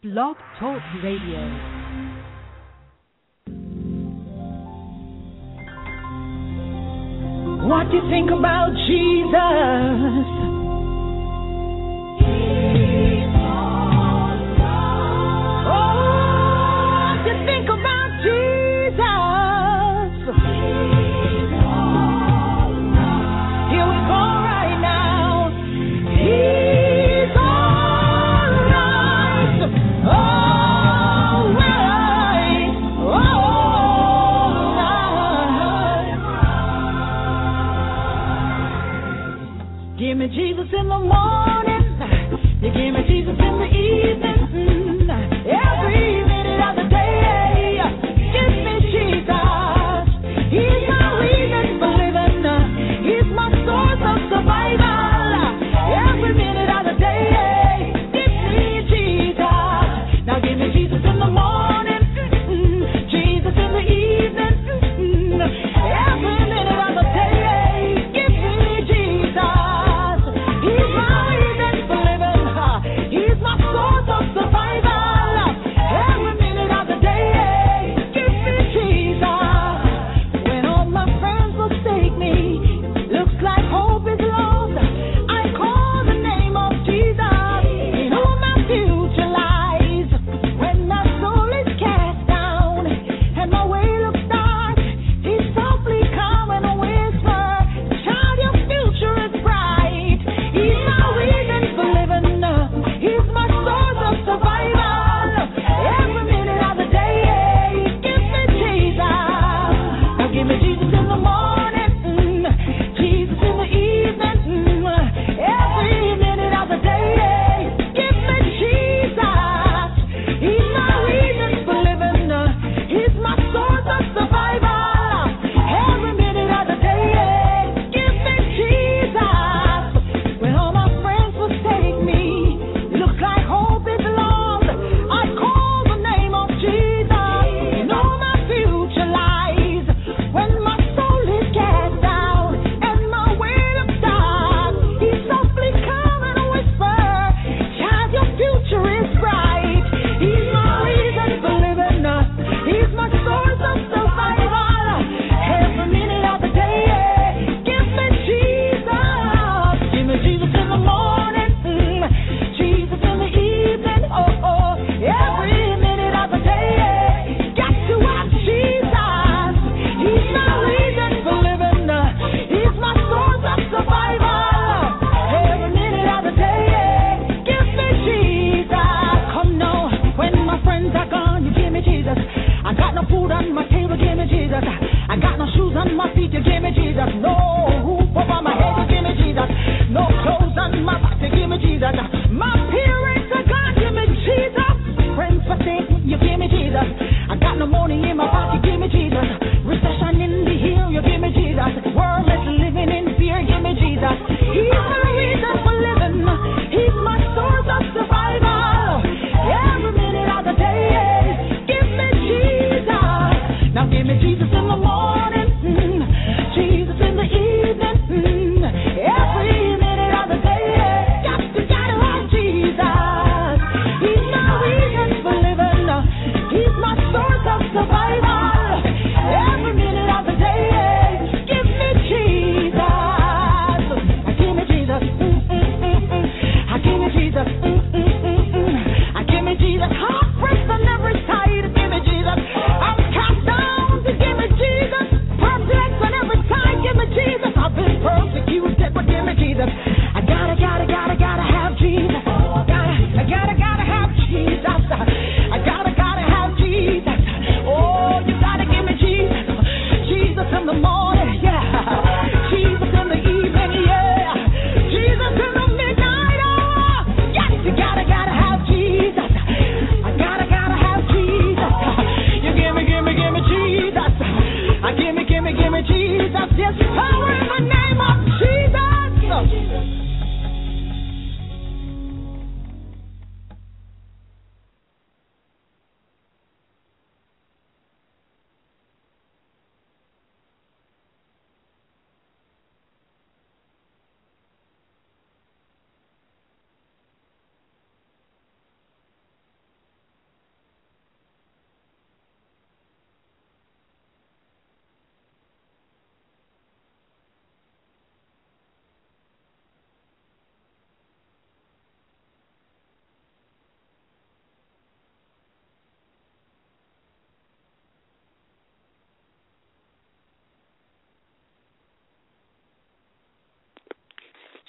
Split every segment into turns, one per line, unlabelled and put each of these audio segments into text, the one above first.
Blog Talk Radio.
What do you think about Jesus? Give me Jesus.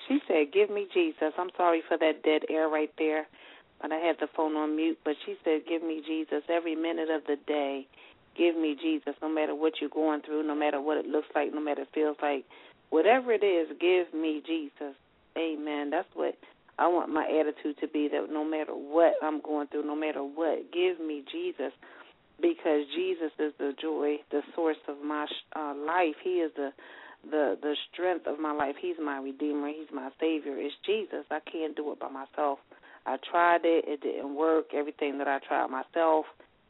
She said, give me Jesus. I'm sorry for that dead air right there, but I had the phone on mute. But she said, give me Jesus every minute of the day. Give me Jesus, no matter what you're going through, no matter what it looks like, no matter what it feels like. Whatever it is, give me Jesus. Amen. That's what I want my attitude to be, that no matter what I'm going through, no matter what, give me Jesus, because Jesus is the joy, the source of my life. He is the strength of my life. He's my Redeemer. He's my Savior. It's Jesus. I can't do it by myself. I tried it. It didn't work. Everything that I tried myself,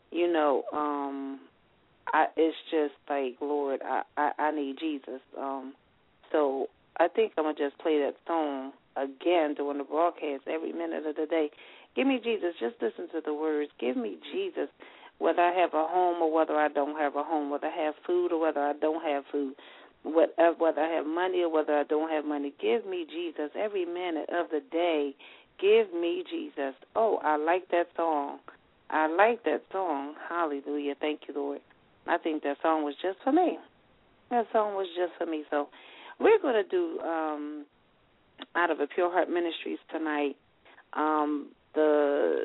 it's just like, Lord, I need Jesus. So I think I'm going to just play that song again during the broadcast every minute of the day. Give me Jesus. Just listen to the words. Give me Jesus, whether I have a home or whether I don't have a home, whether I have food or whether I don't have food, whether I have money or whether I don't have money. Give me Jesus every minute of the day. Give me Jesus. Oh, I like that song. I like that song. Hallelujah. Thank you, Lord. I think that song was just for me. That song was just for me. So we're going to do, out of a Pure Heart Ministries tonight, the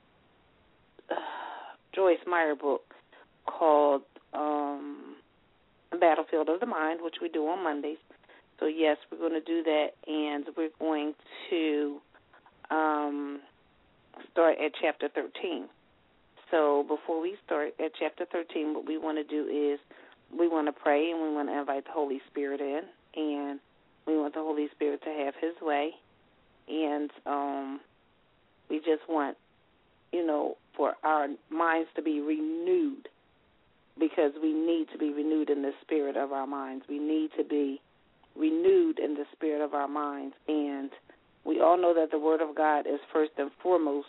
Joyce Meyer book called Battlefield of the Mind, which we do on Mondays. So, yes, we're going to do that, and we're going to start at chapter 13. So before we start at chapter 13, what we want to do is we want to pray, and we want to invite the Holy Spirit in, and we want the Holy Spirit to have his way. And we just want, for our minds to be renewed, because we need to be renewed in the spirit of our minds. We need to be renewed in the spirit of our minds. And we all know that the Word of God is first and foremost.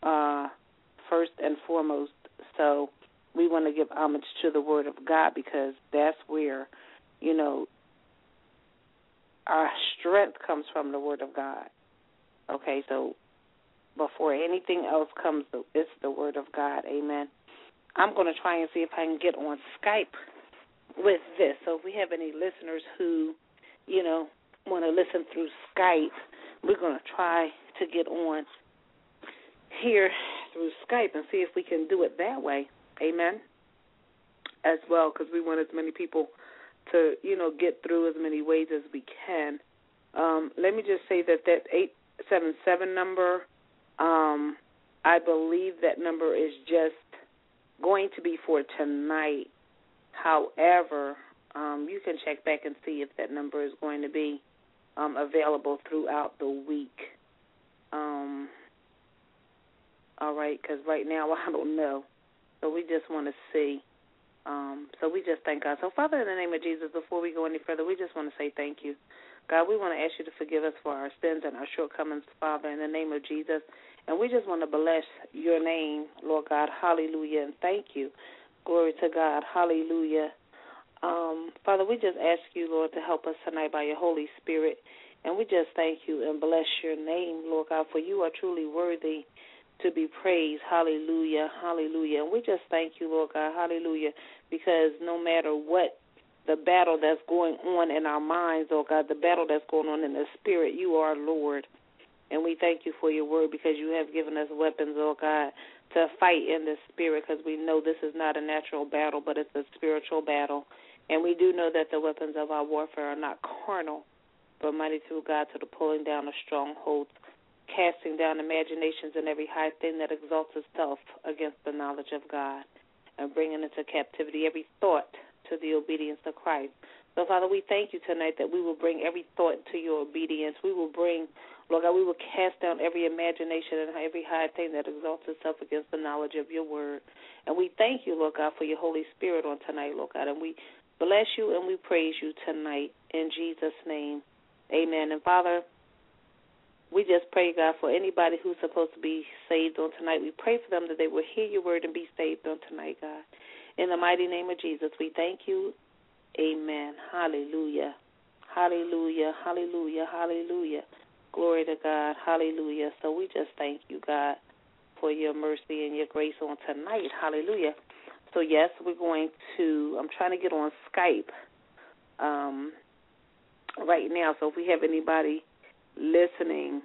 So we want to give homage to the Word of God, because that's where, our strength comes from, the Word of God. Okay, so before anything else comes, it's the Word of God. Amen. I'm going to try and see if I can get on Skype with this. So if we have any listeners who, want to listen through Skype, we're going to try to get on here through Skype and see if we can do it that way. Amen. As well, because we want as many people to, get through as many ways as we can. Let me just say that 877 number, I believe that number is just going to be for tonight. However, you can check back and see if that number is going to be available throughout the week. All right, because right now I don't know. So we just want to see. So we just thank God. So, Father, in the name of Jesus, before we go any further, we just want to say thank you. God, we want to ask you to forgive us for our sins and our shortcomings, Father, in the name of Jesus. And we just want to bless your name, Lord God. Hallelujah. And thank you. Glory to God. Hallelujah. Father, we just ask you, Lord, to help us tonight by your Holy Spirit. And we just thank you and bless your name, Lord God, for you are truly worthy to be praised. Hallelujah. Hallelujah. And we just thank you, Lord God. Hallelujah. Because no matter what the battle that's going on in our minds, Lord God, the battle that's going on in the spirit, you are Lord. And we thank you for your word, because you have given us weapons, Lord God, to fight in the spirit, because we know this is not a natural battle, but it's a spiritual battle. And we do know that the weapons of our warfare are not carnal, but mighty through God to the pulling down of strongholds, casting down imaginations and every high thing that exalts itself against the knowledge of God, and bringing into captivity every thought to the obedience of Christ. So, Father, we thank you tonight that we will bring every thought to your obedience. We will bring, Lord God, we will cast down every imagination and every high thing that exalts itself against the knowledge of your word. And we thank you, Lord God, for your Holy Spirit on tonight, Lord God. And we bless you and we praise you tonight in Jesus' name. Amen. And, Father, we just pray, God, for anybody who's supposed to be saved on tonight. We pray for them that they will hear your word and be saved on tonight, God. In the mighty name of Jesus, we thank you. Amen. Hallelujah. Hallelujah. Hallelujah. Hallelujah. Glory to God. Hallelujah. So we just thank you, God, for your mercy and your grace on tonight. Hallelujah. So, yes, we're going to, I'm trying to get on Skype right now. So if we have anybody listening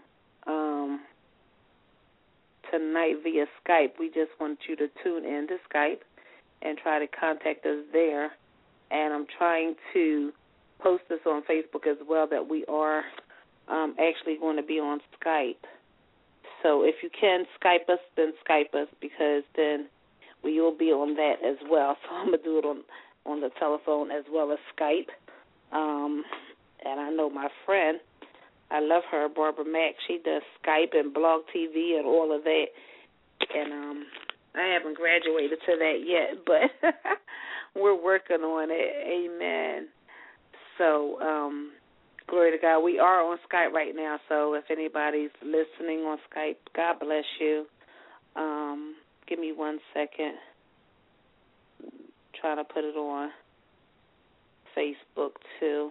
tonight via Skype, we just want you to tune in to Skype and try to contact us there. And I'm trying to post this on Facebook as well, that we are actually going to be on Skype. So if you can Skype us, then Skype us, because then we will be on that as well. So I'm going to do it on the telephone as well as Skype. And I know my friend, I love her, Barbara Mack. She does Skype and Blog TV and all of that. And I haven't graduated to that yet, but we're working on it. Amen. So, glory to God. We are on Skype right now, so if anybody's listening on Skype, God bless you. Give me 1 second. Trying to put it on Facebook, too.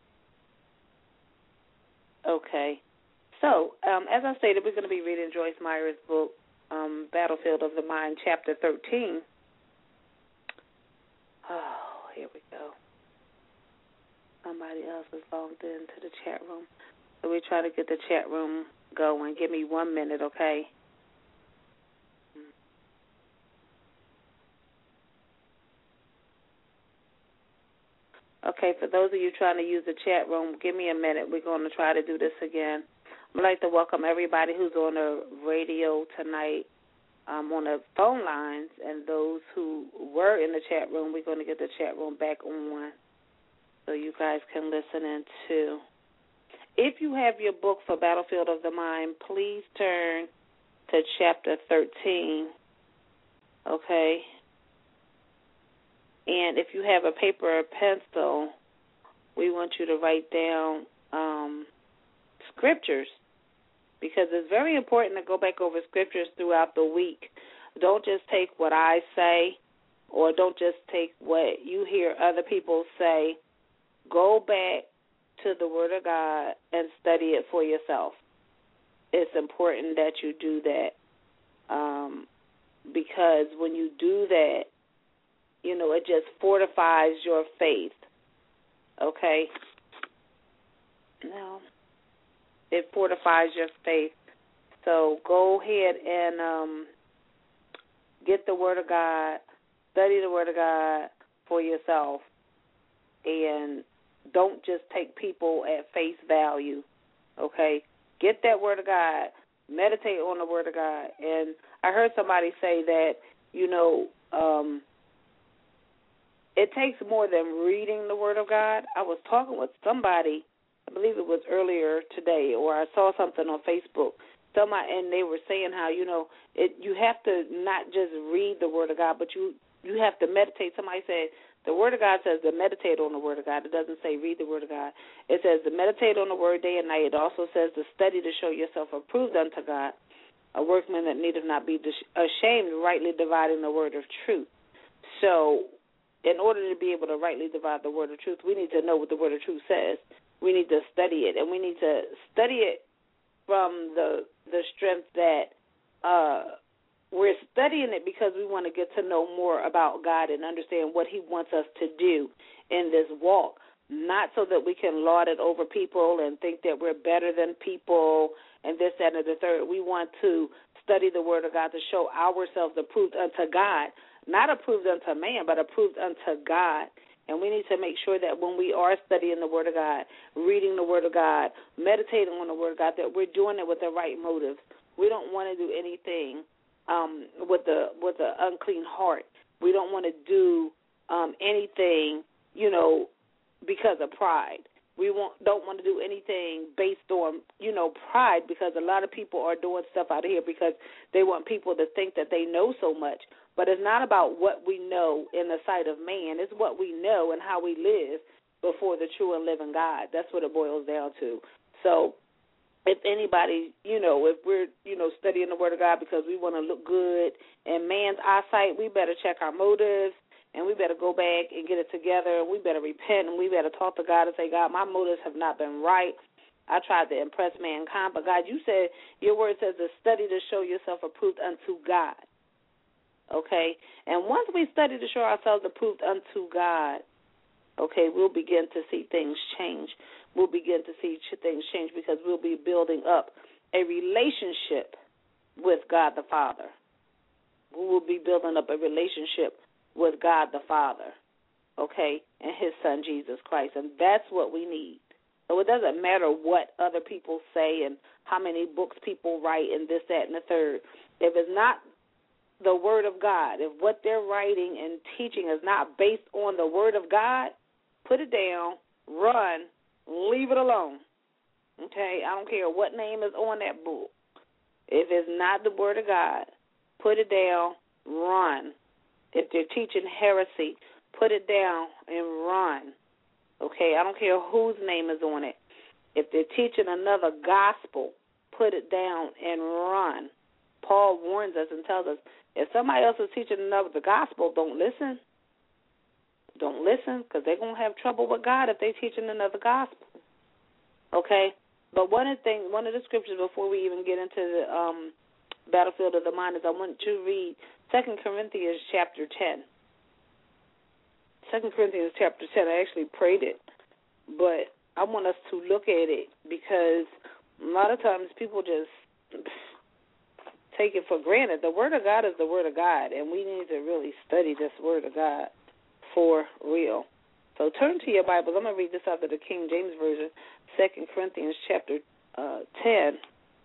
Okay. So, as I stated, we're going to be reading Joyce Meyer's book, Battlefield of the Mind, Chapter 13. Oh, here we go. Somebody else is logged into the chat room. So we try to get the chat room going. Give me 1 minute, okay? Okay, for those of you trying to use the chat room, give me a minute. We're going to try to do this again. I'd like to welcome everybody who's on the radio tonight, on the phone lines, and those who were in the chat room. We're going to get the chat room back on so you guys can listen in too. If you have your book for Battlefield of the Mind, please turn to chapter 13, okay? And if you have a paper or pencil, we want you to write down scriptures, because it's very important to go back over scriptures throughout the week. Don't just take what I say, or don't just take what you hear other people say. Go back to the Word of God and study it for yourself. It's important that you do that, because when you do that, you know, it just fortifies your faith, okay? No, it fortifies your faith. So go ahead and get the Word of God, study the Word of God for yourself, and don't just take people at face value, okay? Get that Word of God, meditate on the Word of God. And I heard somebody say that, you know, it takes more than reading the Word of God. I was talking with somebody, I believe it was earlier today, or I saw something on Facebook, and they were saying how, you know, you have to not just read the Word of God, but you have to meditate. Somebody said the Word of God says to meditate on the Word of God. It doesn't say read the Word of God. It says to meditate on the Word day and night. It also says to study to show yourself approved unto God, a workman that needeth not be ashamed, rightly dividing the word of truth. So in order to be able to rightly divide the word of truth, we need to know what the word of truth says. We need to study it, and we need to study it from the strength that we're studying it because we want to get to know more about God and understand what He wants us to do in this walk, not so that we can lord it over people and think that we're better than people and this, that, and the third. We want to study the Word of God to show ourselves approved unto God, not approved unto man, but approved unto God. And we need to make sure that when we are studying the Word of God, reading the Word of God, meditating on the Word of God, that we're doing it with the right motives. We don't want to do anything with the unclean heart. We don't want to do anything, you know, because of pride. We don't want to do anything based on, you know, pride, because a lot of people are doing stuff out here because they want people to think that they know so much. But it's not about what we know in the sight of man. It's what we know and how we live before the true and living God. That's what it boils down to. So if anybody, you know, if we're, you know, studying the Word of God because we want to look good in man's eyesight, we better check our motives, and we better go back and get it together, and we better repent, and we better talk to God and say, God, my motives have not been right. I tried to impress mankind, but God, you said, your word says to study to show yourself approved unto God. Okay? And once we study to show ourselves approved unto God, okay, we'll begin to see things change. We'll begin to see things change because we'll be building up a relationship with God the Father. We will be building up a relationship with God the Father, okay, and His Son, Jesus Christ. And that's what we need. So it doesn't matter what other people say and how many books people write and this, that, and the third. If it's not the Word of God, if what they're writing and teaching is not based on the Word of God, put it down, run, leave it alone. Okay? I don't care what name is on that book. If it's not the Word of God, put it down, run. If they're teaching heresy, put it down and run. Okay? I don't care whose name is on it. If they're teaching another gospel, put it down and run. Paul warns us and tells us, if somebody else is teaching another gospel, don't listen. Don't listen, because they're going to have trouble with God if they're teaching another gospel. Okay? But one of the scriptures before we even get into the battlefield of the mind is I want to read 2 Corinthians chapter 10. 2 Corinthians chapter 10, I actually prayed it, but I want us to look at it because a lot of times people just take it for granted. The Word of God is the Word of God, and we need to really study this Word of God for real. So turn to your Bibles. I'm going to read this out of the King James Version, 2 Corinthians chapter 10.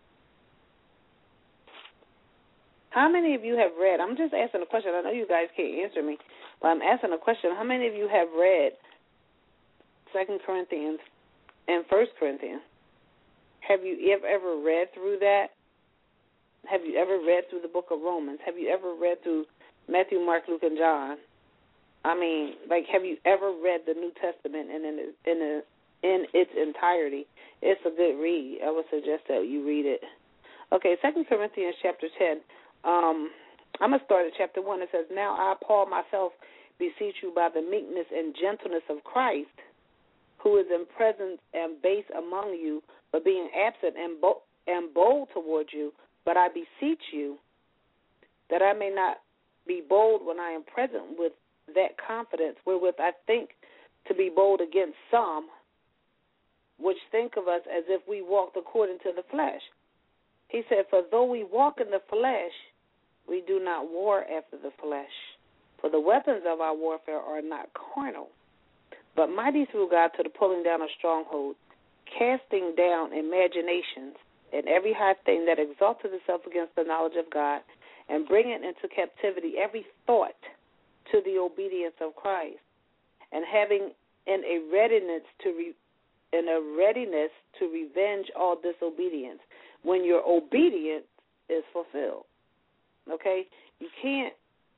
How many of you have read? I'm just asking a question. I know you guys can't answer me, but I'm asking a question. How many of you have read 2 Corinthians and 1 Corinthians? Have you ever read through that? Have you ever read through the book of Romans? Have you ever read through Matthew, Mark, Luke, and John? I mean, like, have you ever read the New Testament in its entirety? It's a good read. I would suggest that you read it. Okay, 2 Corinthians chapter 10. I'm going to start at chapter 1. It says, Now I, Paul, myself, beseech you by the meekness and gentleness of Christ, who is in presence and base among you, but being absent and bold toward you, but I beseech you that I may not be bold when I am present with that confidence wherewith I think to be bold against some, which think of us as if we walked according to the flesh. He said, For though we walk in the flesh, we do not war after the flesh. For the weapons of our warfare are not carnal, but mighty through God to the pulling down of strongholds, casting down imaginations and every high thing that exalted itself against the knowledge of God, and bringing into captivity every thought to the obedience of Christ, and having in a readiness to revenge all disobedience when your obedience is fulfilled. Okay? You can't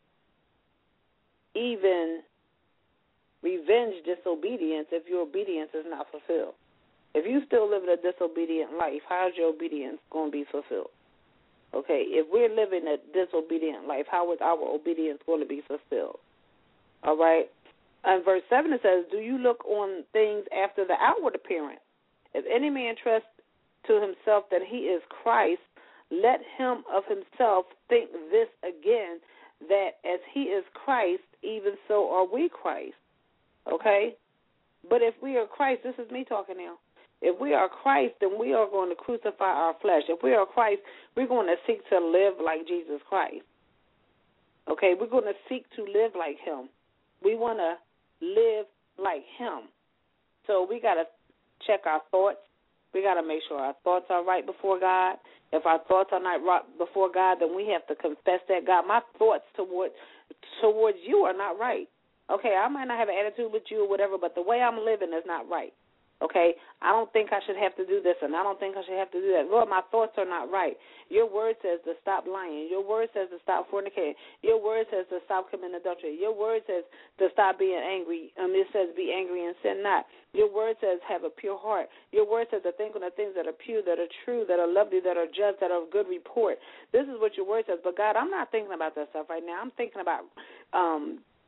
even revenge disobedience if your obedience is not fulfilled. If you still living a disobedient life, how is your obedience going to be fulfilled? Okay, if we're living a disobedient life, how is our obedience going to be fulfilled? All right? And verse 7 it says, Do you look on things after the outward appearance? If any man trust to himself that he is Christ, let him of himself think this again, that as he is Christ, even so are we Christ. Okay? But if we are Christ, this is me talking now. If we are Christ, then we are going to crucify our flesh. If we are Christ, we're going to seek to live like Jesus Christ. Okay? We're going to seek to live like him. We want to live like him. So we got to check our thoughts. We got to make sure our thoughts are right before God. If our thoughts are not right before God, then we have to confess that, God, my thoughts towards you are not right. Okay, I might not have an attitude with you or whatever, but the way I'm living is not right. Okay, I don't think I should have to do this, and I don't think I should have to do that. Lord, my thoughts are not right. Your word says to stop lying. Your word says to stop fornicating. Your word says to stop committing adultery. Your word says to stop being angry. It says be angry and sin not. Your word says have a pure heart. Your word says to think on the things that are pure, that are true, that are lovely, that are just, that are of good report. This is what your word says. But, God, I'm not thinking about that stuff right now. I'm thinking about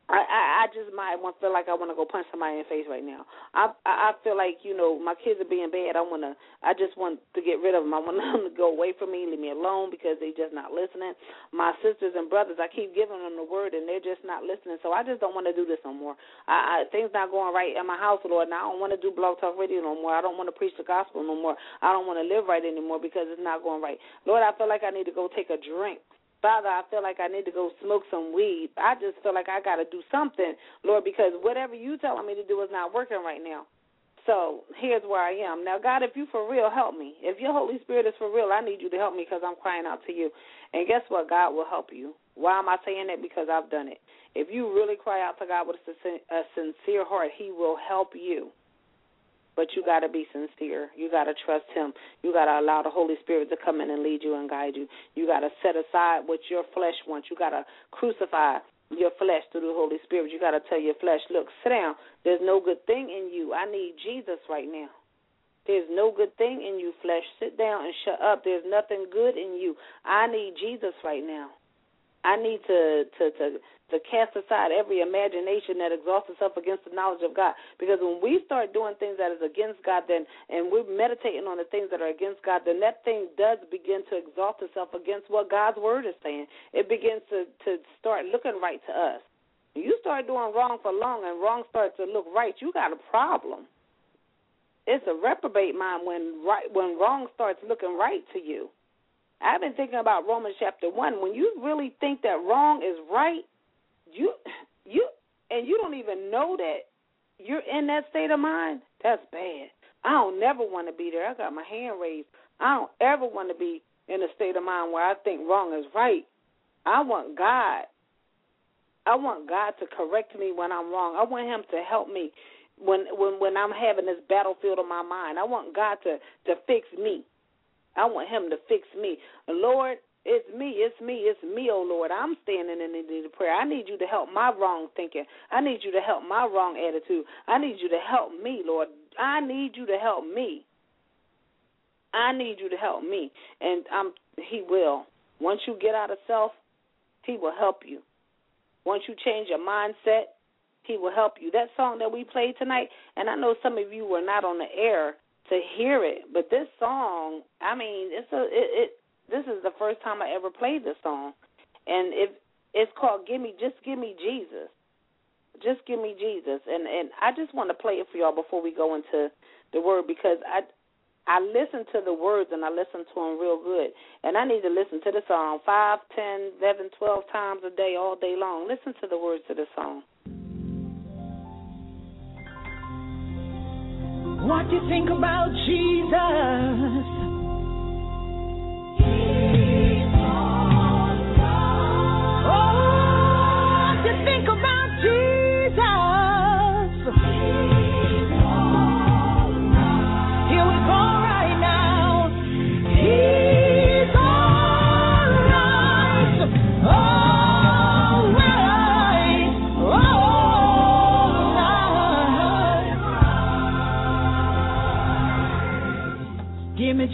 I just might feel like I want to go punch somebody in the face right now. I feel like, my kids are being bad. I just want to get rid of them. I want them to go away from me, leave me alone because they're just not listening. My sisters and brothers, I keep giving them the word and they're just not listening. So I just don't want to do this no more. Things not going right in my house, Lord, and I don't want to do Blog Talk Radio no more. I don't want to preach the gospel no more. I don't want to live right anymore because it's not going right. Lord, I feel like I need to go take a drink. Father, I feel like I need to go smoke some weed. I just feel like I got to do something, Lord, because whatever you telling me to do is not working right now. So here's where I am. Now, God, if you for real, help me. If your Holy Spirit is for real, I need you to help me because I'm crying out to you. And guess what? God will help you. Why am I saying that? Because I've done it. If you really cry out to God with a sincere heart, he will help you. But you got to be sincere. You got to trust him. You got to allow the Holy Spirit to come in and lead you and guide you. You got to set aside what your flesh wants. You got to crucify your flesh through the Holy Spirit. You got to tell your flesh, look, sit down. There's no good thing in you. I need Jesus right now. There's no good thing in you, flesh. Sit down and shut up. There's nothing good in you. I need Jesus right now. I need to cast aside every imagination that exalts itself against the knowledge of God. Because when we start doing things that is against God, and we're meditating on the things that are against God, then that thing does begin to exalt itself against what God's word is saying. It begins to start looking right to us. When you start doing wrong for long and wrong starts to look right, you got a problem. It's a reprobate mind when wrong starts looking right to you. I've been thinking about Romans chapter 1. When you really think that wrong is right, you don't even know that you're in that state of mind, that's bad. I don't never want to be there. I got my hand raised. I don't ever want to be in a state of mind where I think wrong is right. I want God. I want God to correct me when I'm wrong. I want him to help me when I'm having this battlefield in my mind. I want God to fix me. I want him to fix me. Lord, it's me, oh Lord. I'm standing in the need of prayer. I need you to help my wrong thinking. I need you to help my wrong attitude. I need you to help me, Lord. I need you to help me. I need you to help me. And he will. Once you get out of self, he will help you. Once you change your mindset, he will help you. That song that we played tonight, and I know some of you were not on the air to hear it, but this song, I mean, this is the first time I ever played this song, and it's called Just Give Me Jesus. Just Give Me Jesus, and I just want to play it for y'all before we go into the word, because I listen to the words and I listen to them real good, and I need to listen to the song 5, 10, 11, 12 times a day, all day long. Listen to the words to the song.
What do you think about Jesus? He's all right. Oh, what do you think about Jesus? He's all right. Here we go right now. He's all right. All right. All right. Give me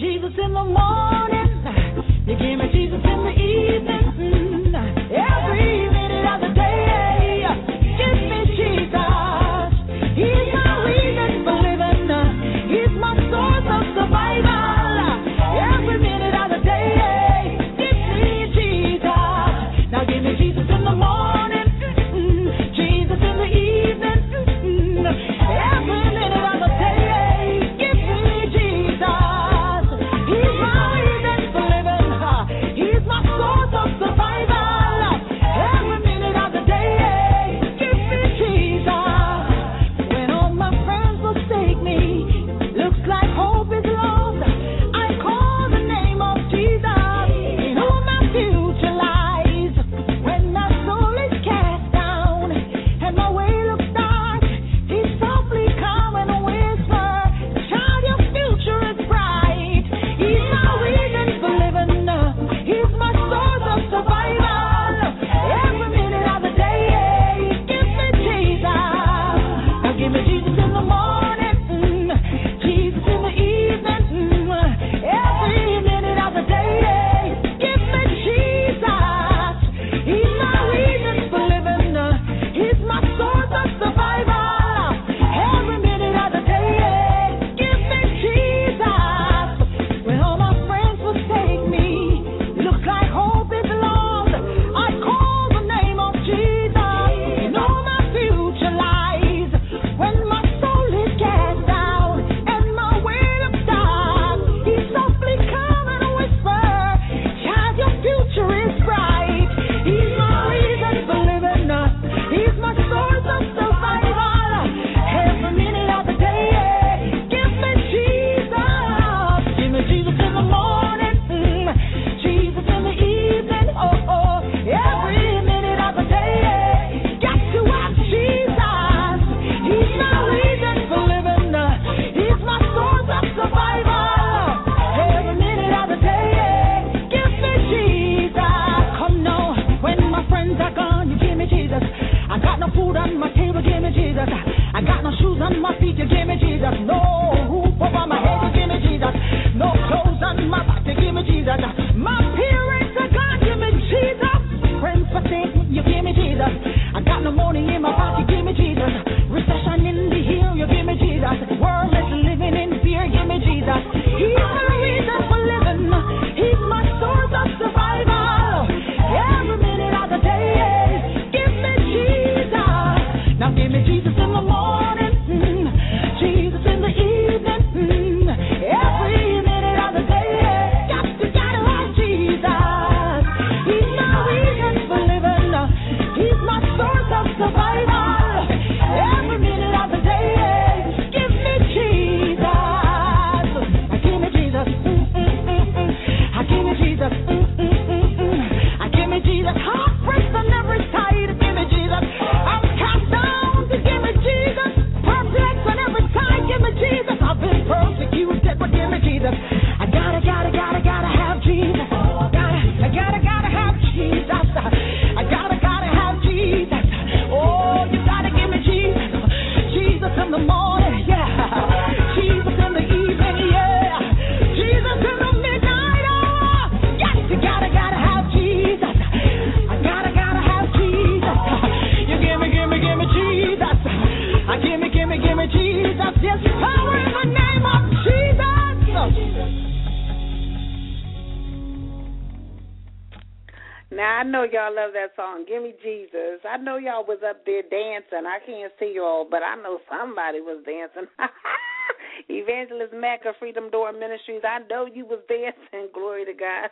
y'all love that song, Give Me Jesus. I know y'all was up there dancing. I can't see y'all, but I know somebody was dancing. Evangelist Mack of Freedom Door Ministries, I know you was dancing. Glory to God.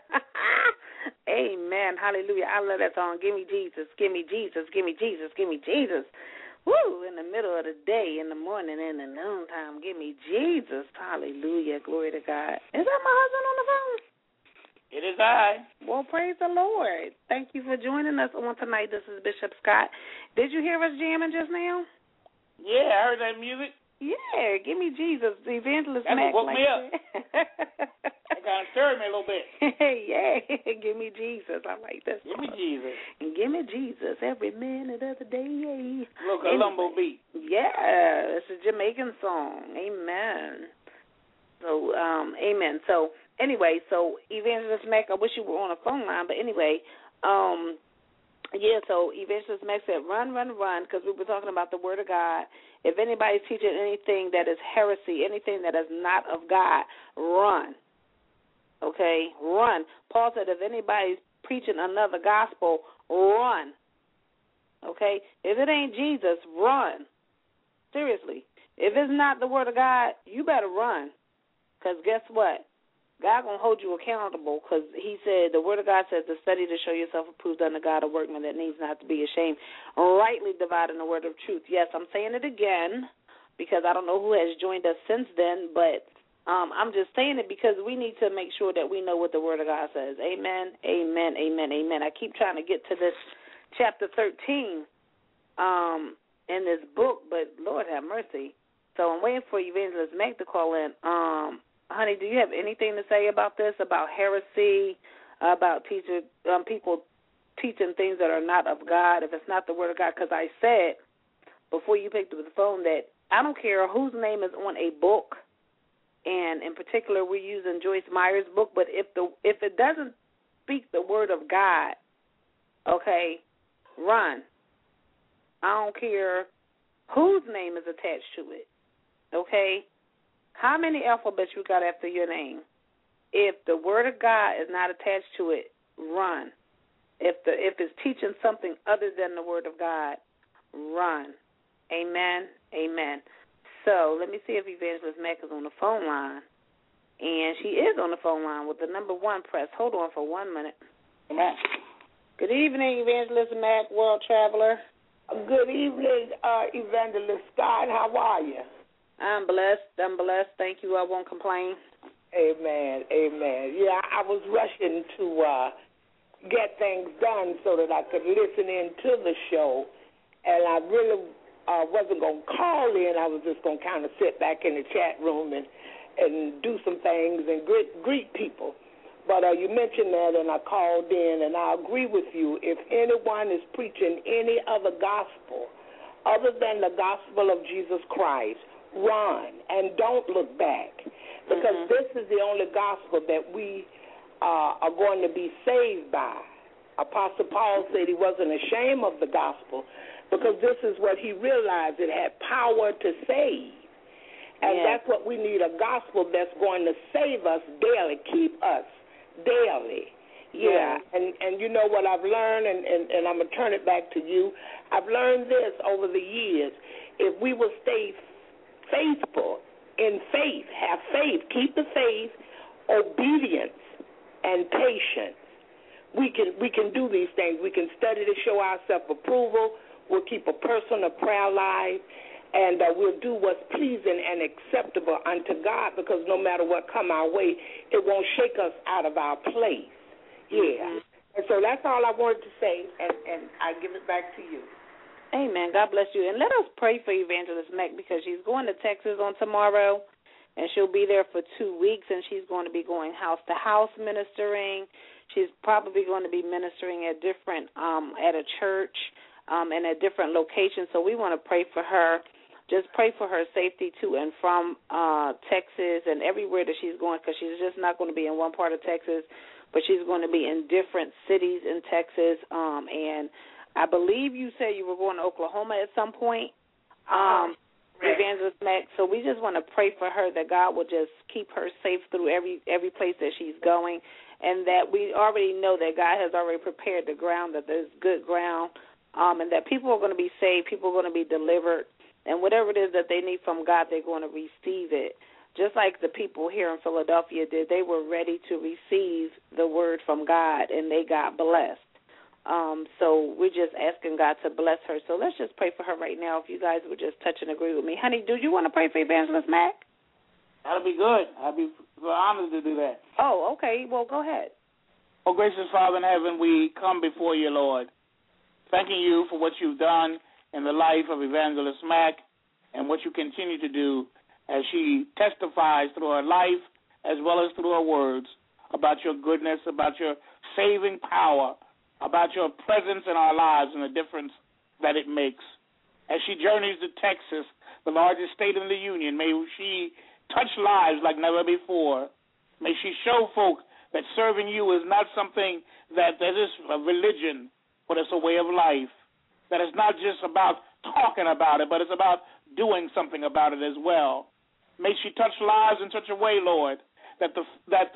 Amen. Hallelujah. I love that song, Give Me Jesus, Give Me Jesus, Give Me Jesus, Give Me Jesus. Woo, in the middle of the day, in the morning, in the noontime, give me Jesus. Hallelujah. Glory to God. Is that my husband on the phone?
It is I.
Well, praise the Lord. Thank you for joining us on tonight. This is Bishop Scott. Did you hear us jamming just now?
Yeah, I heard that music.
Yeah, give me Jesus. The Evangelist
That
Mack
woke me up.
That
kind of stirred me a little bit.
Yeah, give me Jesus. I like this.
Give me Jesus.
And give me Jesus every minute of the day.
Little Columbo beat.
Yeah, it's a Jamaican song. Amen. So, amen. So, anyway, so Evangelist Mack, I wish you were on a phone line, but anyway, yeah, so Evangelist Mack said, run, because we were talking about the Word of God. If anybody's teaching anything that is heresy, anything that is not of God, run. Okay, run. Paul said, if anybody's preaching another gospel, run. Okay, if it ain't Jesus, run. Seriously. If it's not the Word of God, you better run. Because guess what? God going to hold you accountable because he said, the Word of God says to study to show yourself approved unto God, a workman that needs not to be ashamed, rightly dividing the word of truth. Yes, I'm saying it again because I don't know who has joined us since then, but I'm just saying it because we need to make sure that we know what the Word of God says. Amen, amen, amen, amen. I keep trying to get to this chapter 13 in this book, but Lord have mercy. So I'm waiting for Evangelist Mack to call in. Honey, do you have anything to say about this, about heresy, about people teaching things that are not of God, if it's not the Word of God? Because I said before you picked up the phone that I don't care whose name is on a book, and in particular we're using Joyce Meyer's book, but if it doesn't speak the Word of God, okay, run. I don't care whose name is attached to it, okay? How many alphabets you got after your name? If the Word of God is not attached to it, run. If it's teaching something other than the Word of God, run. Amen, amen. So let me see if Evangelist Mack is on the phone line. And she is on the phone line with the number 1 press. Hold on for 1 minute.
Amen.
Good evening, Evangelist Mack, World Traveler.
Good evening, Evangelist Scott. How are you?
I'm blessed. Thank you. I won't complain.
Amen. Yeah, I was rushing to get things done so that I could listen in to the show, and I really wasn't going to call in. I was just going to kind of sit back in the chat room and do some things and greet people. But you mentioned that, and I called in, and I agree with you. If anyone is preaching any other gospel other than the gospel of Jesus Christ, run and don't look back, because this is the only gospel that we are going to be saved by. Apostle Paul said he wasn't ashamed of the gospel because this is what he realized. It had power to save. And that's what we need, a gospel that's going to save us daily, keep us daily. Yeah. And you know what I've learned, and I'm going to turn it back to you. I've learned this over the years. If we will stay faithful in faith, have faith, keep the faith, obedience, and patience, we can do these things. We can study to show ourselves approval. We'll keep a personal prayer life, and we'll do what's pleasing and acceptable unto God, because no matter what come our way, it won't shake us out of our place. Yeah. And so that's all I wanted to say, and I give it back to you.
Amen. God bless you. And let us pray for Evangelist Mack, because she's going to Texas on tomorrow, and she'll be there for 2 weeks, and she's going to be going house to house ministering. She's probably going to be ministering at different at a church and at different locations. So we want to pray for her. Just pray for her safety to and from Texas and everywhere that she's going, because she's just not going to be in one part of Texas, but she's going to be in different cities in Texas. And I believe you said you were going to Oklahoma at some point, Evangelist Mack. So we just want to pray for her that God will just keep her safe through every place that she's going, and that we already know that God has already prepared the ground, that there's good ground, and that people are going to be saved, people are going to be delivered, and whatever it is that they need from God, they're going to receive it. Just like the people here in Philadelphia did, they were ready to receive the word from God, and they got blessed. So we're just asking God to bless her. So let's just pray for her right now. If you guys would just touch and agree with me. Honey, do you want to pray for Evangelist Mack?
That'll be good. I'd be honored to do that.
Oh, okay. Well, go ahead.
Oh, gracious Father in heaven, we come before you, Lord, thanking you for what you've done in the life of Evangelist Mack and what you continue to do as she testifies through her life as well as through her words about your goodness, about your saving power, about your presence in our lives and the difference that it makes. As she journeys to Texas, the largest state in the Union, may she touch lives like never before. May she show folk that serving you is not something that is a religion, but it's a way of life. That it's not just about talking about it, but it's about doing something about it as well. May she touch lives in such a way, Lord, that the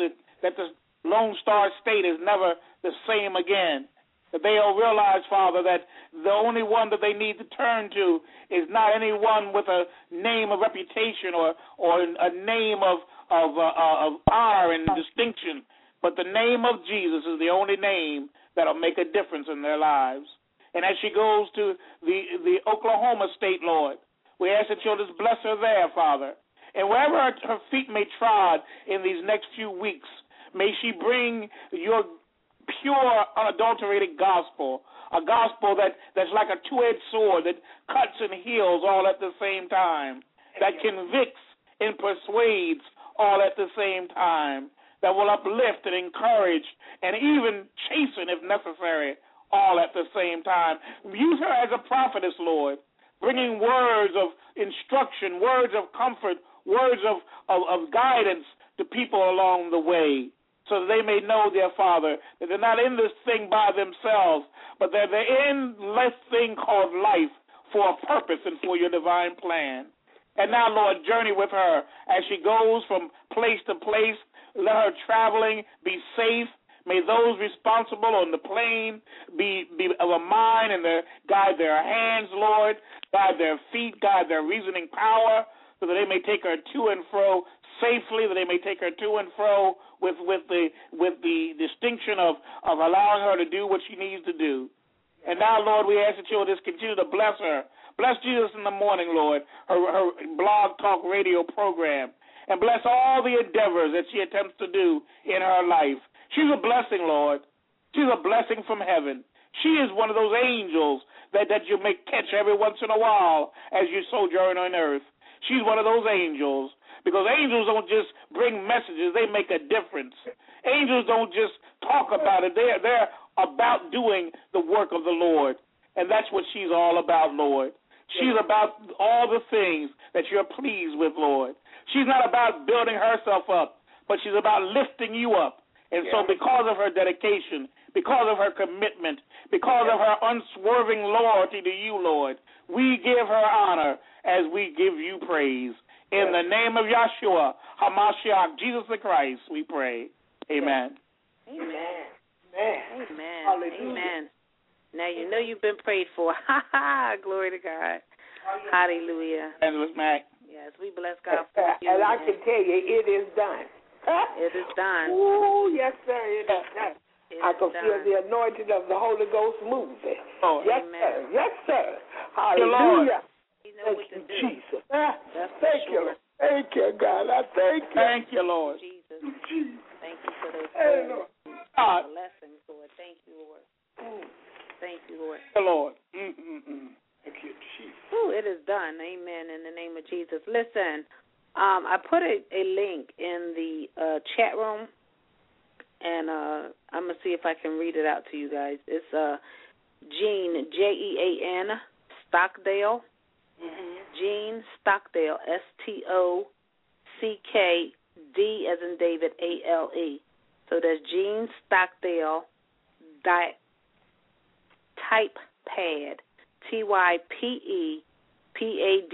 Lone Star State is never the same again. That they'll realize, Father, that the only one that they need to turn to is not anyone with a name of reputation or a name of honor and distinction, but the name of Jesus is the only name that'll make a difference in their lives. And as she goes to the Oklahoma State, Lord, we ask that you'll just bless her there, Father. And wherever her feet may trod in these next few weeks, may she bring your pure, unadulterated gospel, a gospel that's like a two-edged sword that cuts and heals all at the same time, that convicts and persuades all at the same time, that will uplift and encourage and even chasten if necessary all at the same time. Use her as a prophetess, Lord, bringing words of instruction, words of comfort, words of guidance to people along the way, so that they may know, dear Father, that they're not in this thing by themselves, but that they're in this thing called life for a purpose and for your divine plan. And now, Lord, journey with her as she goes from place to place. Let her traveling be safe. May those responsible on the plane be of a mind and guide their hands, Lord, guide their feet, guide their reasoning power, so that they may take her to and fro safely, that they may take her to and fro with the distinction of allowing her to do what she needs to do. And now, Lord, we ask that you'll just continue to bless her. Bless Jesus in the morning, Lord, her blog talk radio program, and bless all the endeavors that she attempts to do in her life. She's a blessing, Lord. She's a blessing from heaven. She is one of those angels that you may catch every once in a while as you sojourn on earth. She's one of those angels, because angels don't just bring messages, they make a difference. Angels don't just talk about it, they're about doing the work of the Lord. And that's what she's all about, Lord. She's about all the things that you're pleased with, Lord. She's not about building herself up, but she's about lifting you up. And so because of her dedication, because of her commitment, because of her unswerving loyalty to you, Lord, we give her honor as we give you praise. In the name of Yeshua, HaMashiach, Jesus the Christ, we pray. Amen.
Amen.
Amen.
Hallelujah.
Amen. Now you know you've been prayed for. Glory to God. Hallelujah.
Evangelist Mack.
Yes, we bless God for you.
And I can tell you, it is done.
It is done.
Oh, yes, sir, it is done. I can
done.
feel the anointing of the Holy Ghost moving.
Oh,
yes,
amen.
sir. Yes, sir.
Lord.
Hallelujah.
You know
Thank
what to
you,
do.
Jesus.
That's
Thank
for
you,
sure.
Lord. Thank you, God. I thank you.
Thank you, Lord.
Jesus.
Jesus.
Thank you for those
Hey, Lord.
God.
blessings, Lord. Thank you, Lord. Thank you, Lord.
Thank you, Lord.
Thank you, Jesus.
Ooh, it is done. Amen. In the name of Jesus. Listen, I put a link in the chat room, and I'm going to see if I can read it out to you guys. It's Jean, Jean Stockdale. Jean Stockdale, STOCKD as in David, ALE. So that's Jean Stockdale typepad,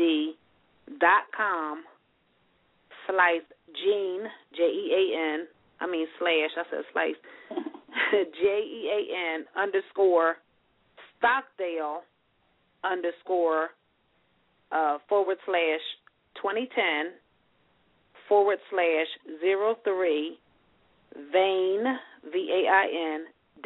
TYPEPAD.com/Jean, JEAN
Stockdale _ /2010 /03 Vain VAIN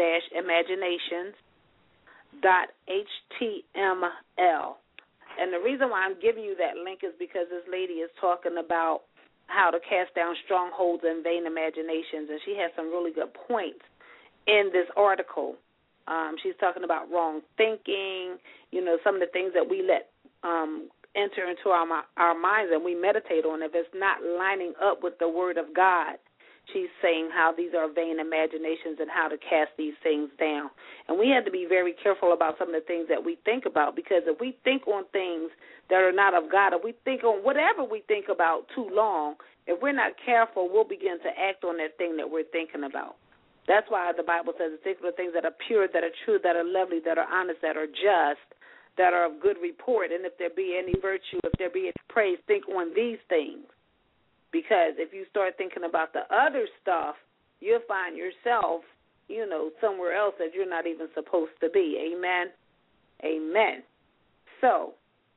-imaginations.html. And the reason why I'm giving you that link is because this lady is talking about how to cast down strongholds and vain imaginations, and she has some really good points in this article. She's talking about wrong thinking, some of the things that we let enter into our minds and we meditate on. If it's not lining up with the Word of God, she's saying how these are vain imaginations and how to cast these things down. And we have to be very careful about some of the things that we think about, because if we think on things that are not of God, if we think on whatever we think about too long, if we're not careful, we'll begin to act on that thing that we're thinking about. That's why the Bible says, think of the things that are pure, that are true, that are lovely, that are honest, that are just, that are of good report. And if there be any virtue, if there be any praise, think on these things. Because if you start thinking about the other stuff, you'll find yourself, somewhere else that you're not even supposed to be. Amen? Amen. So,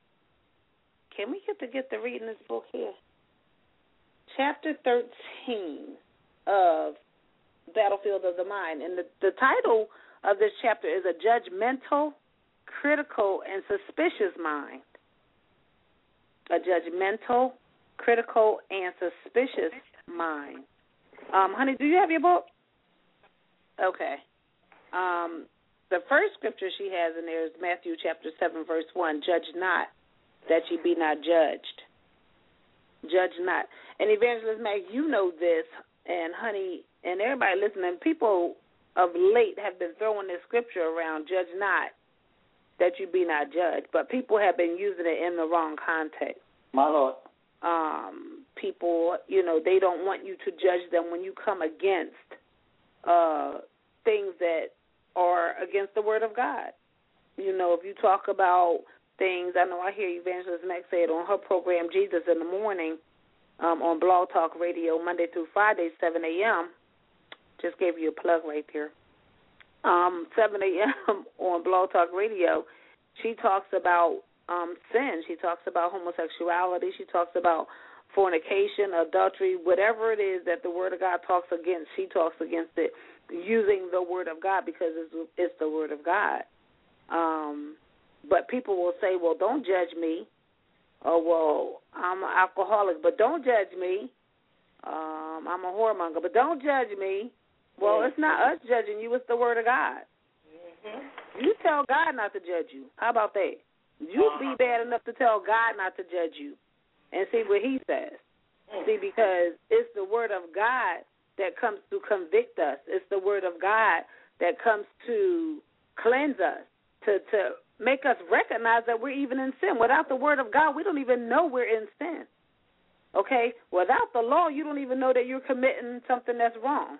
can we get to reading this book here? Chapter 13 of Battlefield of the Mind. And the title of this chapter is A Judgmental, Critical, and Suspicious Mind. A judgmental, critical, and suspicious mind. Honey, do you have your book? Okay. The first scripture she has in there is Matthew chapter 7, verse 1. Judge not, that ye be not judged. Judge not. And Evangelist Mac, you know this, and honey, and everybody listening, people of late have been throwing this scripture around, judge not, that you be not judged. But people have been using it in the wrong context.
My Lord.
People, they don't want you to judge them when you come against things that are against the Word of God. If you talk about things, I know I hear Evangelist Mac say it on her program, Jesus in the Morning, on Blog Talk Radio, Monday through Friday, 7 a.m. Just gave you a plug right there. 7 a.m. on Blog Talk Radio, she talks about sin. She talks about homosexuality. She talks about fornication, adultery, whatever it is that the Word of God talks against, she talks against it using the Word of God, because it's the Word of God. But people will say, well, don't judge me. Or, well, I'm an alcoholic, but don't judge me. I'm a whoremonger, but don't judge me. Well, it's not us judging you. It's the Word of God. Mm-hmm. You tell God not to judge you. How about that? You be bad enough to tell God not to judge you and see what He says. See, because it's the Word of God that comes to convict us. It's the Word of God that comes to cleanse us, to make us recognize that we're even in sin. Without the Word of God, we don't even know we're in sin. Okay? Without the law, you don't even know that you're committing something that's wrong.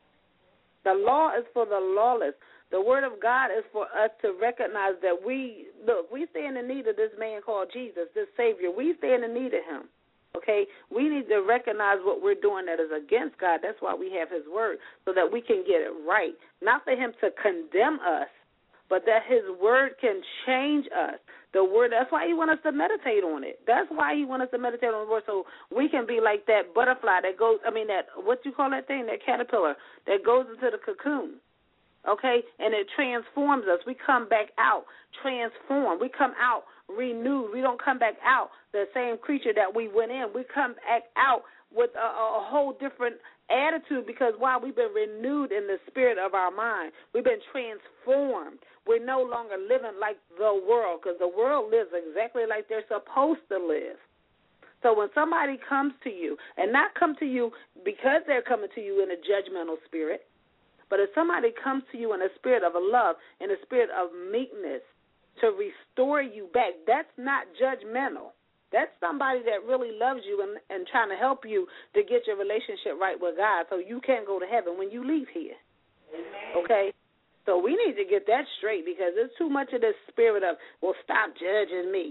The law is for the lawless. The Word of God is for us to recognize that we stand in need of this man called Jesus, this Savior. We stand in need of Him. Okay? We need to recognize what we're doing that is against God. That's why we have His Word, so that we can get it right. Not for Him to condemn us, but that His Word can change us. The Word, that's why He wants us to meditate on it. That's why He wants us to meditate on the Word, so we can be like that butterfly that goes, that, what you call that thing, that caterpillar, that goes into the cocoon. Okay? And it transforms us. We come back out transformed. We come out renewed. We don't come back out the same creature that we went in. We come back out with a whole different attitude, because why? We've been renewed in the spirit of our mind. We've been transformed. We're no longer living like the world, because the world lives exactly like they're supposed to live. So when somebody comes to you, and not come to you because they're coming to you in a judgmental spirit, but if somebody comes to you in a spirit of love, in a spirit of meekness, to restore you back, that's not judgmental. That's somebody that really loves you and trying to help you to get your relationship right with God, so you can go to heaven when you leave here. Amen. Okay? So we need to get that straight, because there's too much of this spirit of, well, stop judging me.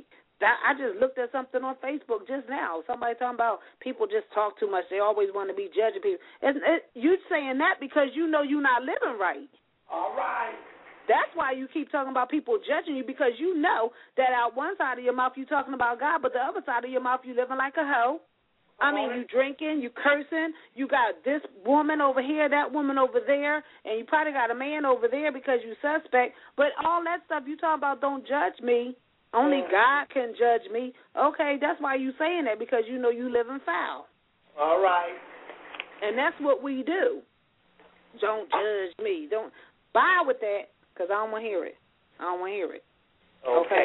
I just looked at something on Facebook just now. Somebody talking about people just talk too much. They always want to be judging people. You saying that because you know you're not living right.
All right.
That's why you keep talking about people judging you, because you know that out one side of your mouth you talking about God, but the other side of your mouth you living like a hoe. I mean, you drinking, you cursing, you got this woman over here, that woman over there, and you probably got a man over there because you suspect. But all that stuff you talking about, don't judge me. Only God can judge me. Okay, that's why you saying that, because you know you living foul.
All right.
And that's what we do. Don't judge me. Don't buy with that, because I don't want to hear it. I don't want to hear it. Okay?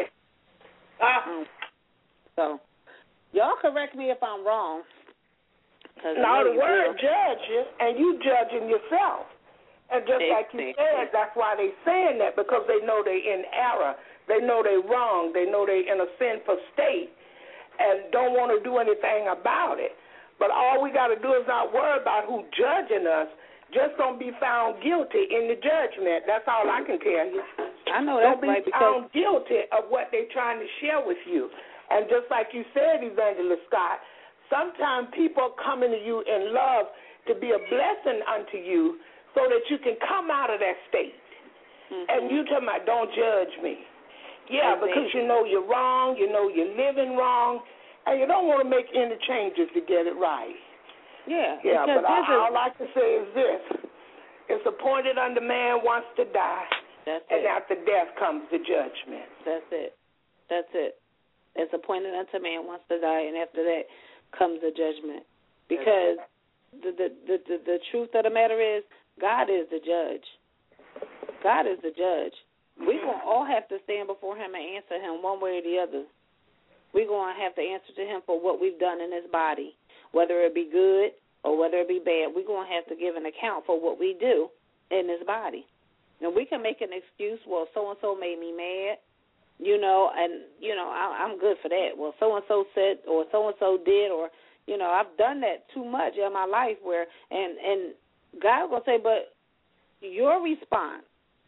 So, y'all correct me if I'm wrong.
Now, the word judge you, and you judging yourself. And just like you said, that's why they saying that, because they know they in error. They know they wrong. They know they in a sinful state and don't want to do anything about it. But all we got to do is not worry about who judging us. Just don't be found guilty in the judgment. That's all I can tell you.
I know that's
right. Don't be found guilty of what they're trying to share with you. And just like you said, Evangelist Scott, sometimes people are coming to you in love to be a blessing unto you so that you can come out of that state. And you tell me, don't judge me. Yeah, because you know you're wrong, you know you're living wrong, and you don't want to make any changes to get it right.
Yeah,
but all I can say is this. It's appointed unto man once to die, and after death comes the judgment.
That's it. It's appointed unto man once to die, and after that comes the judgment. Because the truth of the matter is, God is the judge. God is the judge. We're going to all have to stand before him and answer him one way or the other. We're going to have to answer to him for what we've done in this body, whether it be good or whether it be bad. We're going to have to give an account for what we do in this body. And we can make an excuse, well, so-and-so made me mad, I'm good for that. Well, so-and-so said or so-and-so did, or, I've done that too much in my life where, and God will say, but your response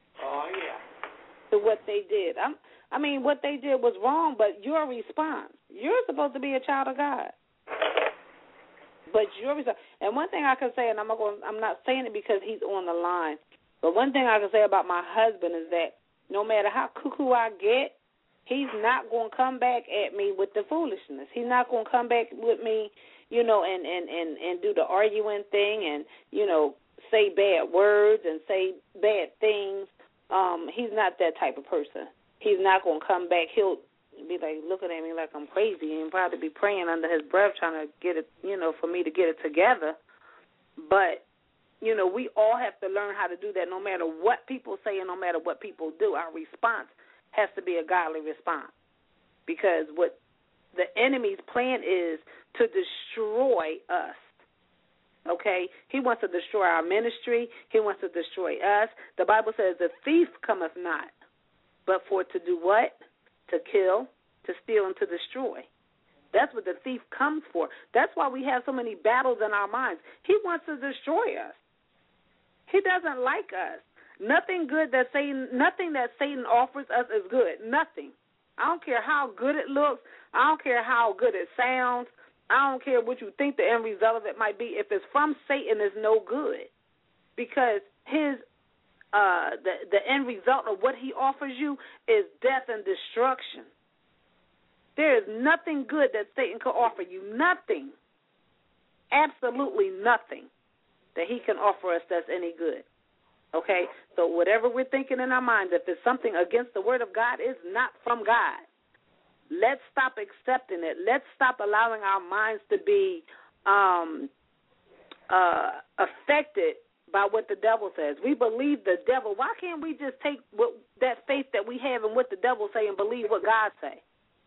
to what they did. What they did was wrong, but your response. You're supposed to be a child of God. But your response. And one thing I can say, and I'm not saying it because he's on the line, but one thing I can say about my husband is that no matter how cuckoo I get, he's not going to come back at me with the foolishness. He's not going to come back with me, and do the arguing thing and, say bad words and say bad things. He's not that type of person. He's not going to come back. He'll be like looking at me like I'm crazy and probably be praying under his breath trying to get it, for me to get it together. But, we all have to learn how to do that no matter what people say and no matter what people do. Our response has to be a godly response, because what the enemy's plan is to destroy us. Okay? He wants to destroy our ministry. He wants to destroy us. The Bible says the thief cometh not, but for to do what? To kill, to steal, and to destroy. That's what the thief comes for. That's why we have so many battles in our minds. He wants to destroy us. He doesn't like us. Nothing that Satan offers us is good. Nothing. I don't care how good it looks. I don't care how good it sounds. I don't care what you think the end result of it might be. If it's from Satan, it's no good, because his the end result of what he offers you is death and destruction. There is nothing good that Satan could offer you. Nothing. Absolutely nothing that he can offer us that's any good. Okay? So whatever we're thinking in our minds, if it's something against the word of God, it's not from God. Let's stop accepting it. Let's stop allowing our minds to be affected by what the devil says. We believe the devil. Why can't we just take that faith that we have in what the devil say and believe what God say?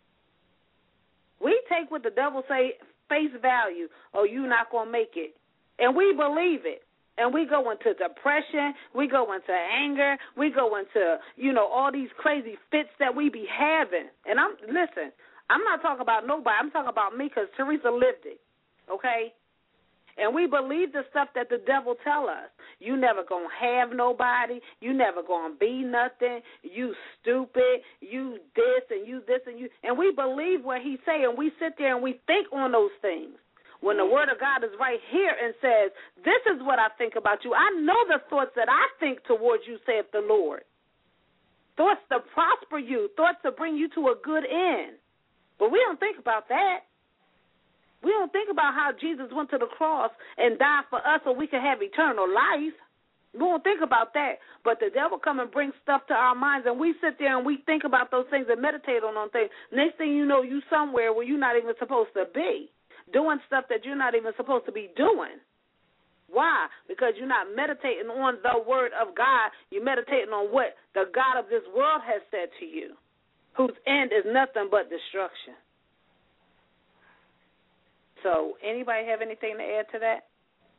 We take what the devil say face value. Oh, you're not going to make it. And we believe it. And we go into depression. We go into anger. We go into, all these crazy fits that we be having. And I'm not talking about nobody. I'm talking about me, because Teresa lived it, okay? And we believe the stuff that the devil tell us. You never going to have nobody. You never going to be nothing. You stupid. You this and you this and you. And we believe what he say, and we sit there and we think on those things. When the word of God is right here and says, this is what I think about you. I know the thoughts that I think towards you, saith the Lord. Thoughts to prosper you, thoughts to bring you to a good end. But we don't think about that. We don't think about how Jesus went to the cross and died for us so we can have eternal life. We don't think about that. But the devil come and bring stuff to our minds, and we sit there and we think about those things and meditate on those things. Next thing you know, you somewhere where you're not even supposed to be, doing stuff that you're not even supposed to be doing. Why? Because you're not meditating on the word of God. You're meditating on what the God of this world has said to you, whose end is nothing but destruction. So anybody have anything to add to that?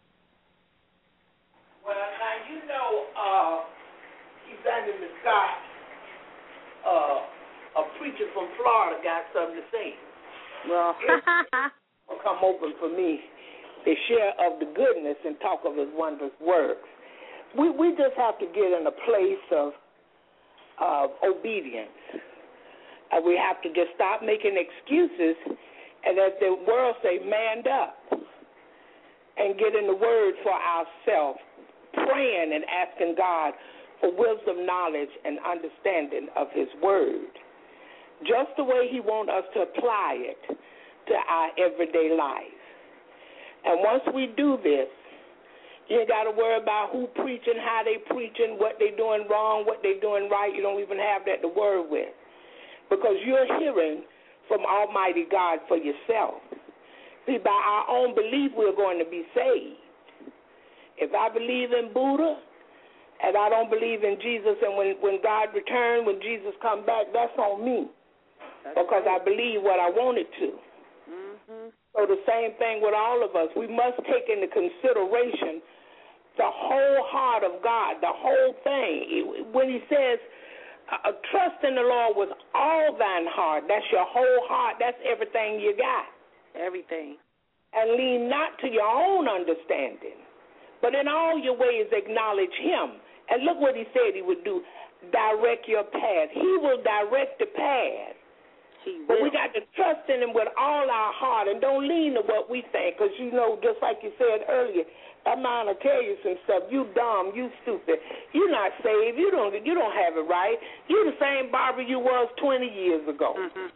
Well, now, you know, Evangelist Scott, a preacher from Florida, got something to say.
Well,
come open for me to share of the goodness and talk of his wondrous works. We just have to get in a place of obedience. And we have to just stop making excuses and, as the world say, man up and get in the word for ourselves, praying and asking God for wisdom, knowledge, and understanding of his word, just the way he wants us to apply it to our everyday life. And once we do this, you ain't got to worry about who preaching, how they preaching, what they doing wrong, what they doing right. You don't even have that to worry with, because you're hearing from Almighty God for yourself. See, by our own belief, we're going to be saved. If I believe in Buddha and I don't believe in Jesus, and when God returns, when Jesus come back, that's on me, because I believe what I wanted to. So the same thing with all of us. We must take into consideration the whole heart of God, the whole thing. When he says, trust in the Lord with all thine heart, that's your whole heart, that's everything you got.
Everything.
And lean not to your own understanding, but in all your ways acknowledge him. And look what he said he would do, direct your path. He will direct the path. But we got to trust in him with all our heart and don't lean to what we think, because, you know, just like you said earlier, that mind will tell you some stuff. You dumb, you stupid. You're not saved. You don't have it right. You're the same Barbara you was 20 years ago.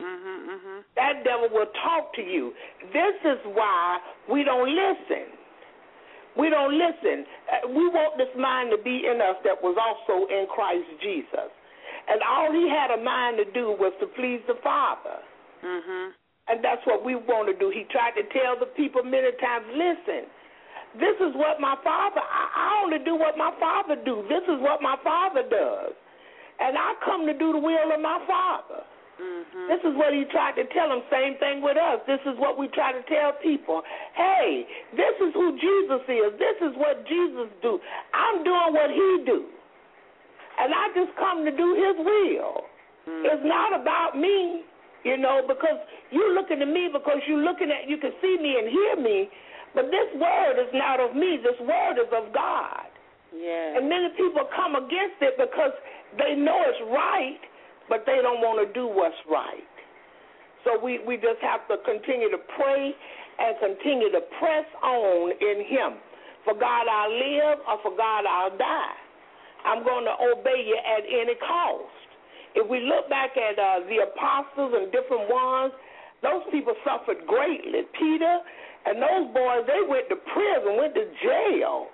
That devil will talk to you. This is why we don't listen. We don't listen. We want this mind to be in us that was also in Christ Jesus. And all he had a mind to do was to please the Father. And that's what we want to do. He tried to tell the people many times, listen, this is what my Father, I only do what my Father do. This is what my Father does. And I come to do the will of my Father. This is what he tried to tell them. Same thing with us. This is what we try to tell people. Hey, this is who Jesus is. This is what Jesus do. I'm doing what he do. And I just come to do his will. It's not about me, you know, because you're looking at me because you can see me and hear me, but this word is not of me. This word is of God.
Yeah.
And many people come against it because they know it's right, but they don't want to do what's right. So we just have to continue to pray and continue to press on in him. For God I'll live, or for God I'll die. I'm going to obey you at any cost. If we look back at the apostles and different ones, those people suffered greatly. Peter and those boys, they went to prison, went to jail,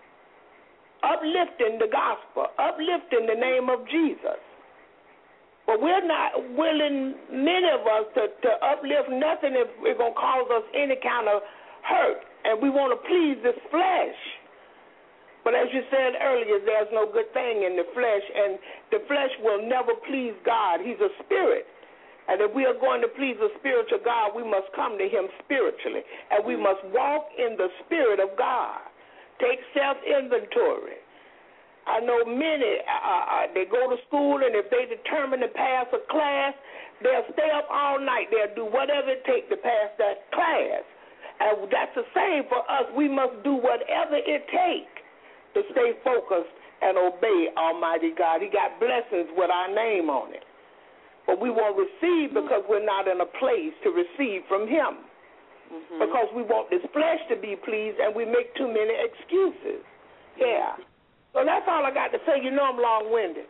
uplifting the gospel, uplifting the name of Jesus. But we're not willing, many of us, to uplift nothing if it's going to cause us any kind of hurt. And we want to please this flesh. But as you said earlier, there's no good thing in the flesh, and the flesh will never please God. He's a spirit. And if we are going to please a spiritual God, we must come to him spiritually, and we must walk in the spirit of God. Take self-inventory. I know many, they go to school, and if they determine to pass a class, they'll stay up all night. They'll do whatever it takes to pass that class. And that's the same for us. We must do whatever it takes to stay focused and obey Almighty God. He got blessings with our name on it. But we won't receive because we're not in a place to receive from him. Because we want this flesh to be pleased and we make too many excuses. Yeah. So that's all I got to say. You know I'm long-winded.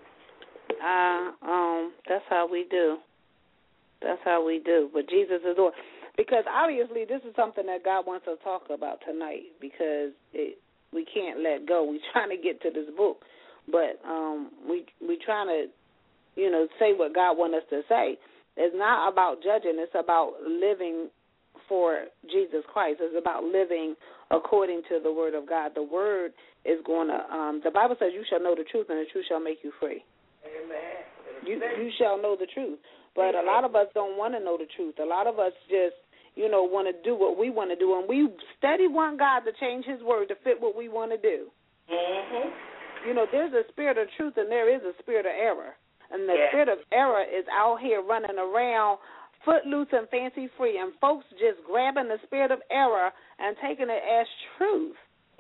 That's how we do. That's how we do. But Jesus is Lord. Because obviously this is something that God wants us to talk about tonight because we can't let go. We're trying to get to this book. But we trying to, say what God wants us to say. It's not about judging. It's about living for Jesus Christ. It's about living according to the Word of God. The Word is going to, the Bible says you shall know the truth and the truth shall make you free.
Amen.
You shall know the truth. But a lot of us don't want to know the truth. A lot of us just, want to do what we want to do. And we steady want God to change his word to fit what we want to do. There's a spirit of truth and there is a spirit of error. And the spirit of error is out here running around footloose and fancy free, and folks just grabbing the spirit of error and taking it as truth.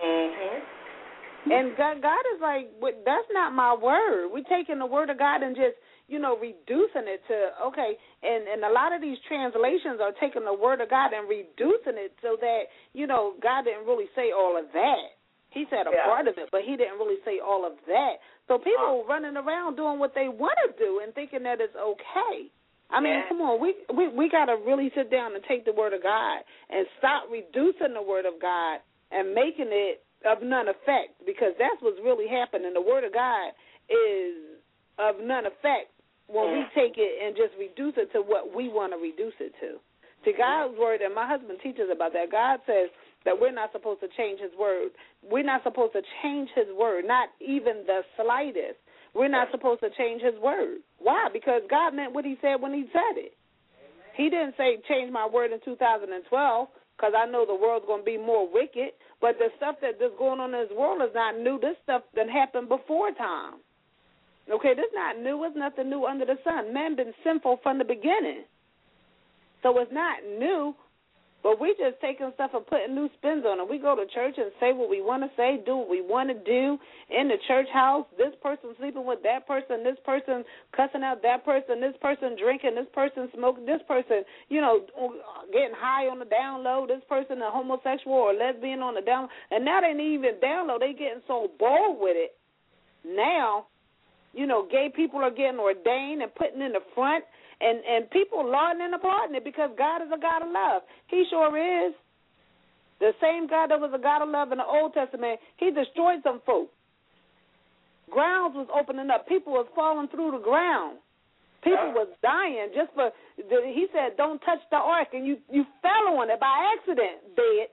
And God is like, that's not my word. We're taking the word of God and just, reducing it to, okay, and a lot of these translations are taking the word of God and reducing it so that, God didn't really say all of that. He said a part of it, but he didn't really say all of that. So people running around doing what they want to do and thinking that it's okay. I mean, come on, we got to really sit down and take the word of God and stop reducing the word of God and making it of none effect, because that's what's really happening. The word of God is of none effect when we take it and just reduce it to what we want to reduce it to. See, God's word, and my husband teaches about that, God says that we're not supposed to change his word. We're not supposed to change his word, not even the slightest. We're not supposed to change his word. Why? Because God meant what he said when he said it. He didn't say change my word in 2012 because I know the world's going to be more wicked, but the stuff that's going on in this world is not new. This stuff that happened before time. Okay, this is not new. It's nothing new under the sun. Man been sinful from the beginning. So it's not new. But we just taking stuff and putting new spins on it. We go to church and say what we want to say, do what we want to do in the church house. This person sleeping with that person, this person cussing out that person, this person drinking, this person smoking, this person, getting high on the down low, this person a homosexual or lesbian on the down low. And now they ain't even down low. They getting so bold with it. Now, gay people are getting ordained and putting in the front. And people lauding and applauding it because God is a God of love. He sure is. The same God that was a God of love in the Old Testament, he destroyed some folk. Grounds was opening up. People was falling through the ground. People was dying just for, he said, don't touch the ark, and you fell on it by accident, dead.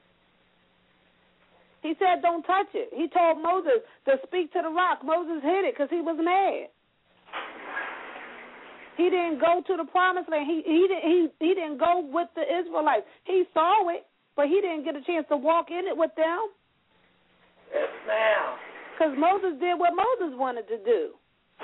He said, don't touch it. He told Moses to speak to the rock. Moses hid it because he was mad. He didn't go to the promised land. He didn't go with the Israelites. He saw it, but he didn't get a chance to walk in it with them.
Yes, ma'am.
Because Moses did what Moses wanted to do.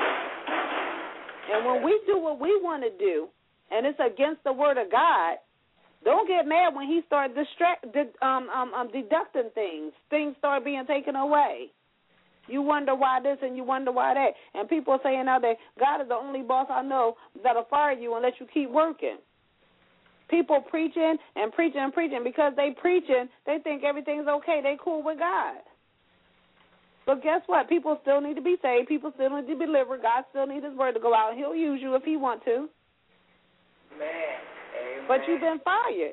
And when we do what we want to do, and it's against the word of God, don't get mad when he starts deducting things. Things start being taken away. You wonder why this and you wonder why that. And people are saying now that God is the only boss I know that'll fire you and let you keep working. People preaching and preaching and preaching because they preaching, they think everything's okay. They cool with God. But guess what? People still need to be saved. People still need to be delivered. God still needs his word to go out. He'll use you if he want to.
Man. Amen.
But you've been fired.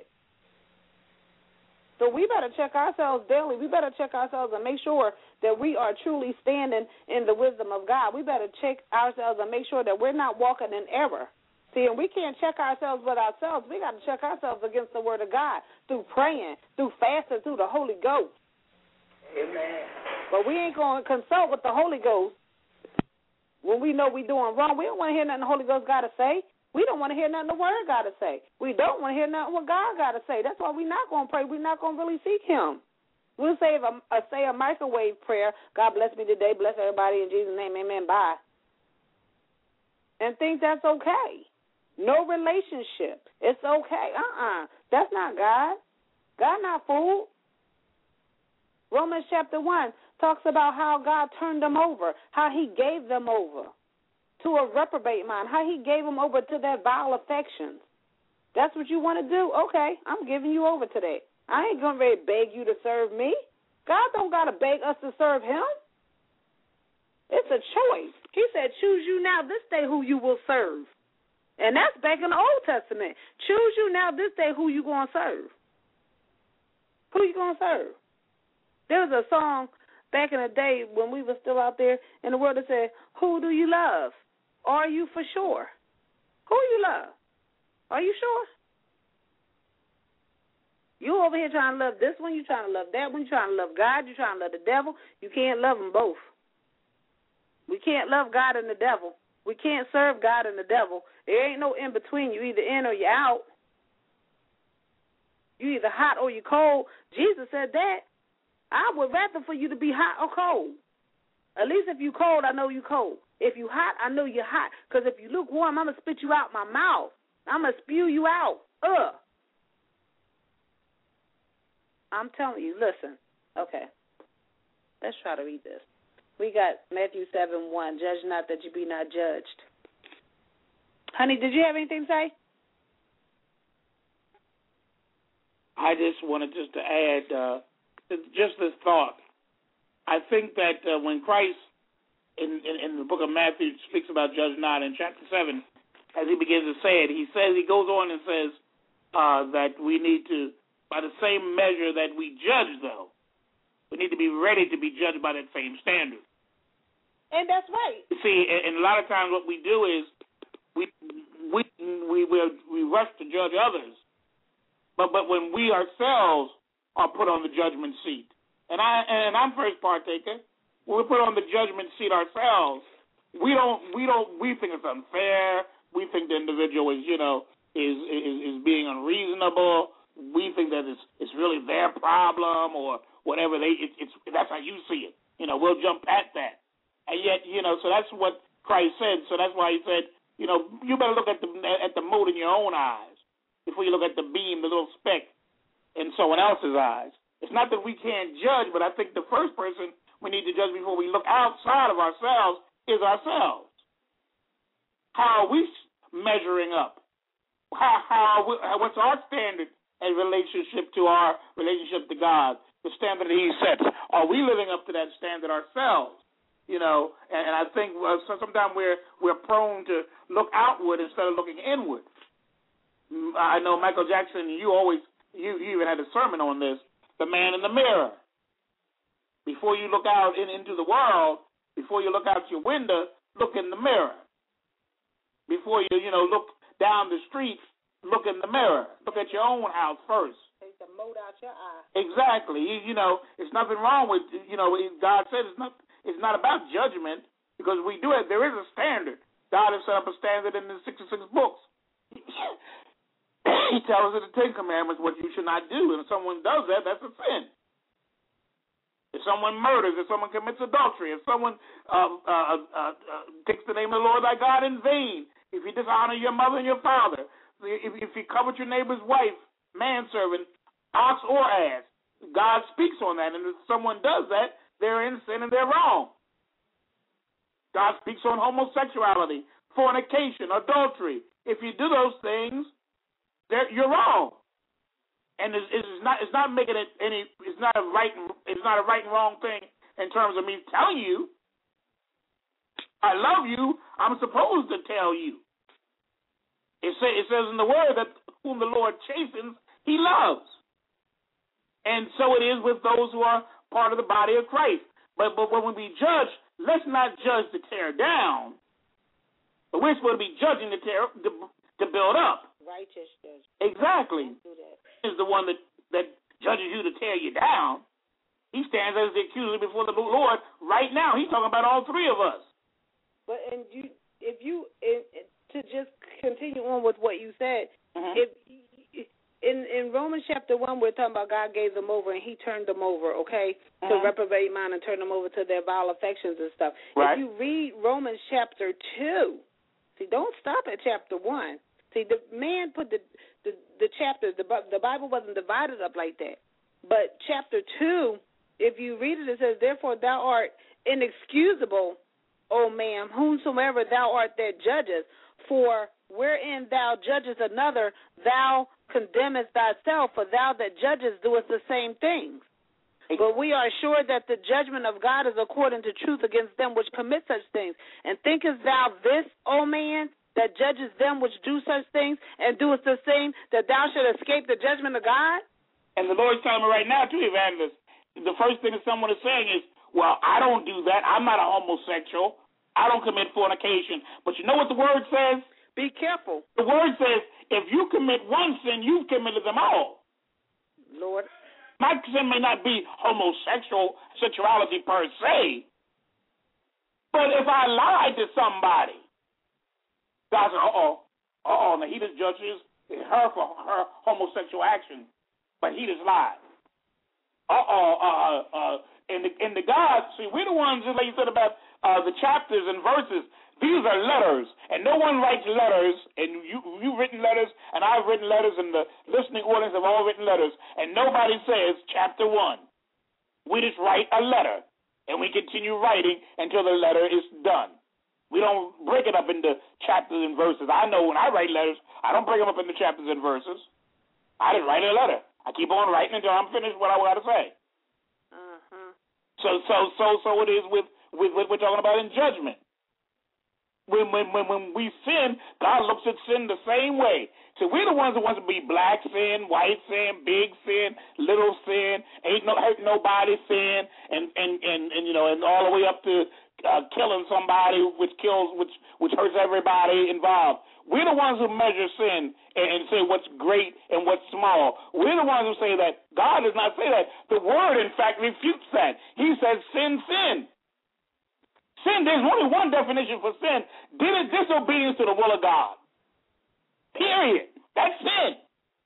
So we better check ourselves daily. We better check ourselves and make sure that we are truly standing in the wisdom of God. We better check ourselves and make sure that we're not walking in error. See, and we can't check ourselves with ourselves. We got to check ourselves against the word of God through praying, through fasting, through the Holy Ghost.
Amen.
But we ain't going to consult with the Holy Ghost when we know we're doing wrong. We don't want to hear nothing the Holy Ghost got to say. We don't want to hear nothing the Word got to say. We don't want to hear nothing what God got to say. That's why we're not going to pray. We're not going to really seek him. We'll say a microwave prayer, God bless me today, bless everybody in Jesus' name, amen, bye. And think that's okay. No relationship. It's okay. That's not God. God not fooled. Romans chapter 1, talks about how God turned them over, how he gave them over to a reprobate mind, how he gave them over to their vile affections. That's what you want to do? Okay, I'm giving you over to that. I ain't going to beg you to serve me. God don't got to beg us to serve him. It's a choice. He said, choose you now this day who you will serve. And that's back in the Old Testament. Choose you now this day who you going to serve. Who you going to serve? There was a song back in the day when we were still out there in the world that said, who do you love? Are you for sure? Who you love? Are you sure? You over here trying to love this one, you trying to love that one, you trying to love God, you trying to love the devil. You can't love them both. We can't love God and the devil. We can't serve God and the devil. There ain't no in between. You either in or you out. You either hot or you cold. Jesus said that. I would rather for you to be hot or cold. At least if you cold, I know you cold. If you hot, I know you're hot. Because if you lukewarm, I'm going to spit you out my mouth. I'm going to spew you out. I'm telling you, listen. Okay. Let's try to read this. We got Matthew 7:1. Judge not that you be not judged. Honey, did you have anything to say?
I just wanted to add just this thought. I think that when Christ in the book of Matthew speaks about judge not in chapter 7, as he begins to say it, he goes on and says that we need to, by the same measure that we judge, though, we need to be ready to be judged by that same standard.
And that's right.
You see, and a lot of times what we do is we rush to judge others, but when we ourselves are put on the judgment seat, and I'm first partaker, when we're put on the judgment seat ourselves, we think it's unfair. We think the individual is being unreasonable. We think that it's really their problem or whatever. That's how you see it. We'll jump at that. And yet, so that's what Christ said. So that's why he said, you better look at the mote in your own eyes before you look at the beam, the little speck in someone else's eyes. It's not that we can't judge, but I think the first person we need to judge before we look outside of ourselves is ourselves. How are we measuring up? What's our standard in relationship to our relationship to God, the standard that he sets? Are we living up to that standard ourselves? And I think sometimes we're prone to look outward instead of looking inward. I know Michael Jackson, you even had a sermon on this, the man in the mirror. Before you look out into the world, before you look out your window, look in the mirror. Before you look down the street, look in the mirror. Look at your own house first.
Take the mote out your eye.
Exactly. It's nothing wrong with, God said it's not about judgment because we do it. There is a standard. God has set up a standard in the 66 books. He tells us in the 10 Commandments what you should not do. And if someone does that, that's a sin. If someone murders, if someone commits adultery, if someone takes the name of the Lord thy God in vain, if you dishonor your mother and your father, if you covet your neighbor's wife, manservant, ox or ass, God speaks on that. And if someone does that, they're in sin and they're wrong. God speaks on homosexuality, fornication, adultery. If you do those things, you're wrong. And it's not making it any. It's not a right and wrong thing in terms of me telling you. I love you. I'm supposed to tell you. It says in the Word that whom the Lord chastens, He loves. And so it is with those who are part of the body of Christ. But when we judge, let's not judge to tear down, but we're supposed to be judging to build up.
Righteous judge.
Exactly.
Don't do that.
Is the one that judges you to tear you down. He stands as the accuser before the Lord right now. He's talking about all three of us.
But to just continue on with what you said, if in Romans chapter 1, we're talking about God gave them over and He turned them over, okay, to reprobate mind and turn them over to their vile affections and stuff.
Right.
If you read Romans chapter 2, see, don't stop at chapter 1. See, the man put the chapters, the Bible wasn't divided up like that. But chapter 2 if you read it, it says, therefore thou art inexcusable, O man, whomsoever thou art that judgest. For wherein thou judgest another, thou condemnest thyself, for thou that judgest doest the same things. But we are sure that the judgment of God is according to truth against them which commit such things. And thinkest thou this, O man, that judgest them which do such things, and doest the same, that thou shouldst escape the judgment of God?
And the Lord's telling me right now, too, Evangelist, the first thing that someone is saying is, well, I don't do that. I'm not a homosexual. I don't commit fornication. But you know what the word says?
Be careful.
The word says, if you commit one sin, you've committed them all.
Lord.
My sin may not be homosexual sexuality per se, but if I lied to somebody, God said, now he just judges her for her homosexual action, but he just lied. In the God, see, we're the ones, just like you said about the chapters and verses, these are letters, and no one writes letters, and you've written letters, and I've written letters, and the listening audience have all written letters, and nobody says chapter 1. We just write a letter, and we continue writing until the letter is done. We don't break it up into chapters and verses. I know when I write letters, I don't break them up into chapters and verses. I just write a letter. I keep on writing until I'm finished what I got to say.
Uh-huh.
So it is with what we're talking about in judgment. When we sin, God looks at sin the same way. So we're the ones that want to be black sin, white sin, big sin, little sin, hurt nobody sin, and all the way up to killing somebody, which hurts everybody involved. We're the ones who measure sin and say what's great and what's small. We're the ones who say that. God does not say that. The Word, in fact, refutes that. He says sin, sin. Sin, there's only one definition for sin. Disobedience to the will of God. Period. That's sin.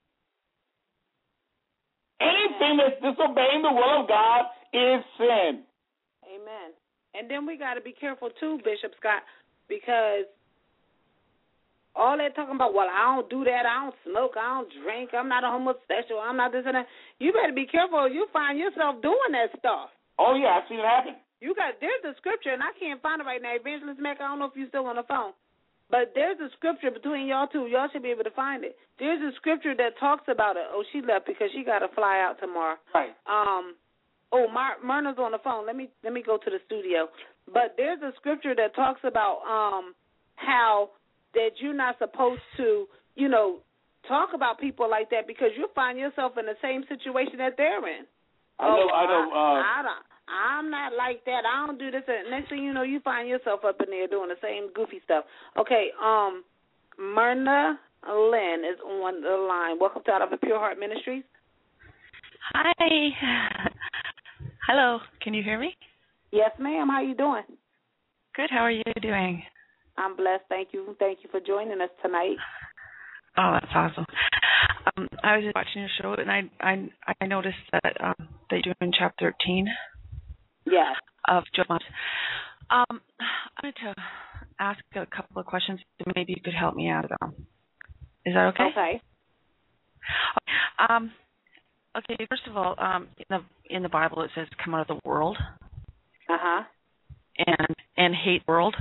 Anything that's disobeying the will of God is sin.
Amen. And then we got to be careful, too, Bishop Scott, because all that talking about, well, I don't do that, I don't smoke, I don't drink, I'm not a homosexual, I'm not this and that. You better be careful. You find yourself doing that stuff.
Oh, yeah, I've seen it happen.
There's a scripture, and I can't find it right now. Evangelist Mac, I don't know if you're still on the phone, but there's a scripture between y'all two. Y'all should be able to find it. There's a scripture that talks about it. Oh, she left because she got to fly out tomorrow.
Right.
Myrna's on the phone. Let me go to the studio. But there's a scripture that talks about how that you're not supposed to, talk about people like that because you'll find yourself in the same situation that they're in.
I know.
I'm not like that. I don't do this. Next thing you know, you find yourself up in there doing the same goofy stuff. Okay, Myrna Lynn is on the line. Welcome to Out of a Pure Heart Ministries.
Hi. Hello. Can you hear me?
Yes, ma'am. How you doing?
Good. How are you doing?
I'm blessed. Thank you. Thank you for joining us tonight.
Oh, that's awesome. I was just watching your show, and I noticed that they do in chapter 13.
Yes.
Of Job. I wanted to ask a couple of questions. Maybe you could help me out. Is that okay?
Okay.
Okay. First of all, in the Bible it says, "Come out of the world." And hate world.